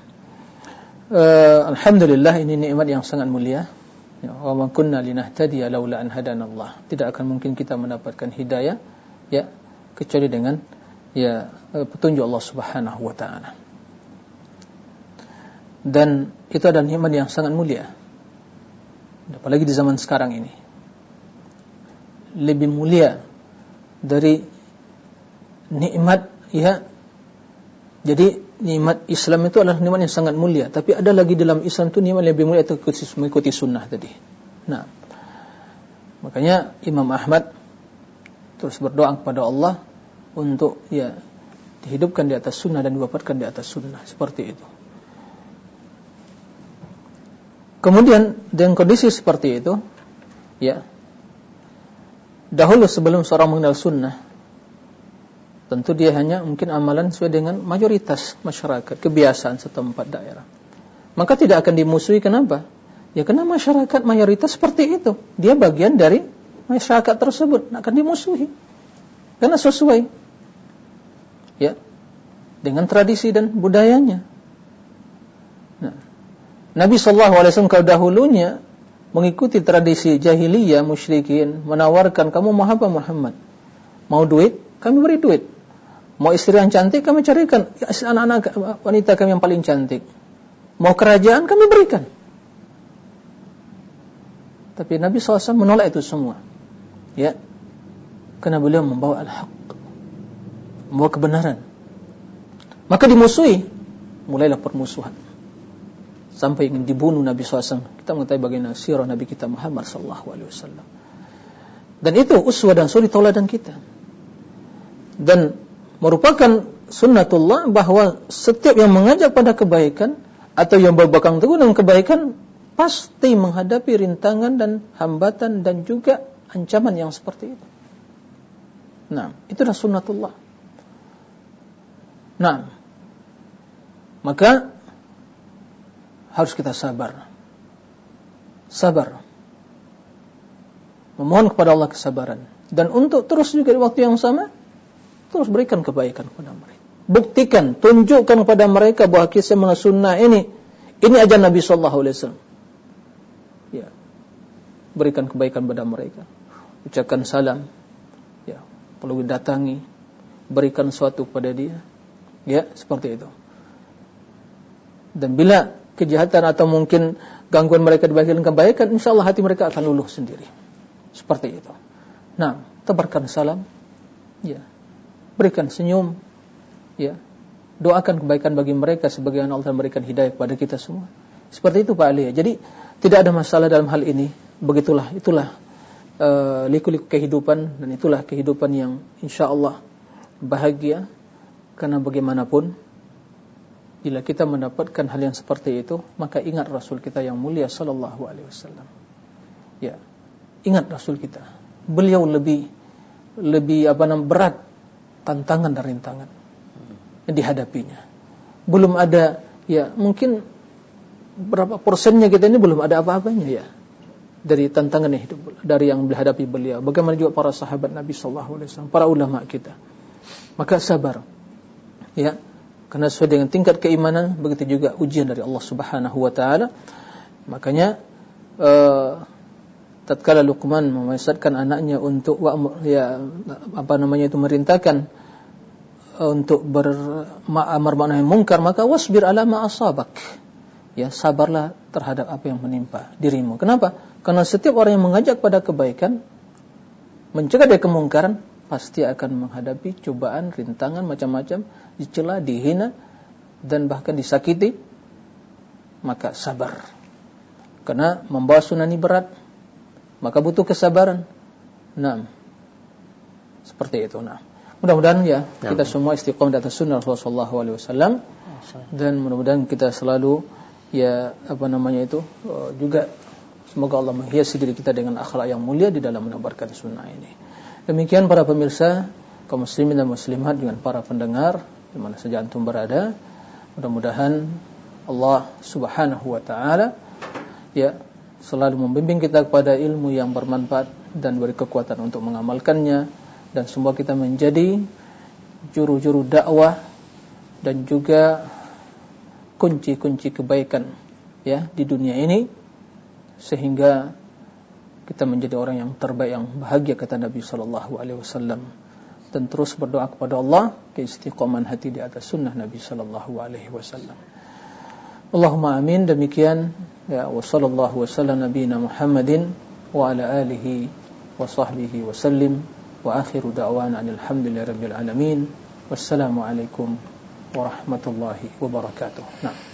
alhamdulillah ini nikmat yang sangat mulia. Ya, wa ma kunna linahtadiya laula an hadanallah. Tidak akan mungkin kita mendapatkan hidayah ya kecuali dengan ya petunjuk Allah Subhanahu wa taala. Dan itu adalah nikmat yang sangat mulia. Apalagi di zaman sekarang ini. Lebih mulia dari nikmat ya. Jadi nikmat Islam itu adalah nikmat yang sangat mulia, tapi ada lagi dalam Islam itu nikmat yang lebih mulia, itu mengikuti sunnah tadi. Nah, makanya Imam Ahmad terus berdoa kepada Allah untuk ya dihidupkan di atas sunnah dan diwafatkan di atas sunnah, seperti itu. Kemudian dengan kondisi seperti itu ya, dahulu sebelum seorang mengenal sunnah, tentu dia hanya mungkin amalan sesuai dengan mayoritas masyarakat, kebiasaan setempat daerah. Maka tidak akan dimusuhi. Kenapa? Ya karena masyarakat mayoritas seperti itu. Dia bagian dari masyarakat tersebut, akan dimusuhi. Karena sesuai ya dengan tradisi dan budayanya. Nah, Nabi SAW kalau dahulunya mengikuti tradisi jahiliyah musyrikin, menawarkan, kamu mau apa Muhammad? Mau duit? Kami beri duit. Mau istri yang cantik? Kami carikan anak-anak wanita kami yang paling cantik. Mau kerajaan? Kami berikan. Tapi Nabi SAW menolak itu semua. Ya, karena beliau membawa al-haq, membawa kebenaran. Maka dimusuhi, mulailah permusuhan. Sampai ingin dibunuh Nabi SAW. Kita mengetahui bagaimana sirah Nabi kita Muhammad SAW. Dan itu uswah dan suri tauladan kita. Dan merupakan sunnatullah bahwa setiap yang mengajak pada kebaikan atau yang berpegang teguh dengan kebaikan pasti menghadapi rintangan dan hambatan dan juga ancaman yang seperti itu. Nah, itulah sunnatullah. Nah, maka harus kita sabar. Sabar. Memohon kepada Allah kesabaran. Dan untuk terus juga di waktu yang sama, terus berikan kebaikan kepada mereka. Buktikan, tunjukkan kepada mereka bahwa kisah sunnah ini ajaran Nabi SAW. Ya. Berikan kebaikan kepada mereka. Ucapkan salam. Ya. Perlu didatangi. Berikan sesuatu kepada dia. Ya, seperti itu. Dan bila kejahatan atau mungkin gangguan mereka dibagi dengan kebaikan, insyaallah hati mereka akan luluh sendiri. Seperti itu. Nah, tebarkan salam, ya, berikan senyum, ya, doakan kebaikan bagi mereka sebagaimana Allah memberikan hidayah kepada kita semua. Seperti itu Pak Ali. Jadi tidak ada masalah dalam hal ini. Begitulah, itulah liku-liku kehidupan, dan itulah kehidupan yang insyaallah bahagia. Karena bagaimanapun, bila kita mendapatkan hal yang seperti itu, maka ingat Rasul kita yang mulia sallallahu alaihi wasallam. Ya. Ingat Rasul kita. Beliau lebih berat tantangan dan rintangan yang dihadapinya. Belum ada, ya, mungkin berapa persennya kita ini belum ada apa-apanya, ya, dari tantangan hidup, dari yang dihadapi beliau. Bagaimana juga para sahabat Nabi sallallahu alaihi wasallam, para ulama kita. Maka sabar. Ya. Karena sesuai dengan tingkat keimanan, begitu juga ujian dari Allah Subhanahu wa taala. Makanya tatkala Luqman mewariskan anaknya untuk merintahkan untuk beramar ma'ruf nahi munkar, maka wasbir ala ma asabak. Ya, sabarlah terhadap apa yang menimpa dirimu. Kenapa? Karena setiap orang yang mengajak pada kebaikan, mencegah dari kemungkaran, pasti akan menghadapi cobaan, rintangan macam-macam, dicela, dihina, dan bahkan disakiti. Maka sabar. Karena membawa sunnah ini berat, maka butuh kesabaran. Nah, seperti itu. Nah, mudah-mudahan ya kita semua istiqomah di atas sunnah Rasulullah SAW, dan mudah-mudahan kita selalu juga semoga Allah menghiasi diri kita dengan akhlak yang mulia di dalam menebarkan sunnah ini. Demikian para pemirsa, kaum muslimin dan muslimat, dengan para pendengar di mana saja antum berada, mudah-mudahan Allah Subhanahu wa taala ya selalu membimbing kita kepada ilmu yang bermanfaat dan beri kekuatan untuk mengamalkannya, dan semua kita menjadi juru-juru dakwah dan juga kunci-kunci kebaikan ya di dunia ini, sehingga kita menjadi orang yang terbaik, yang bahagia, kata Nabi sallallahu alaihi wasallam. Dan terus berdoa kepada Allah keistiqomahan hati di atas sunnah Nabi sallallahu alaihi wasallam. Allahumma amin. Demikian ya, wa sallallahu wasallam nabiyina Muhammadin wa ala alihi wa sahbihi wa sallim, wa akhiru da'wana alhamdulillahi rabbil alamin. Wassalamu alaikum warahmatullahi wabarakatuh. Nah.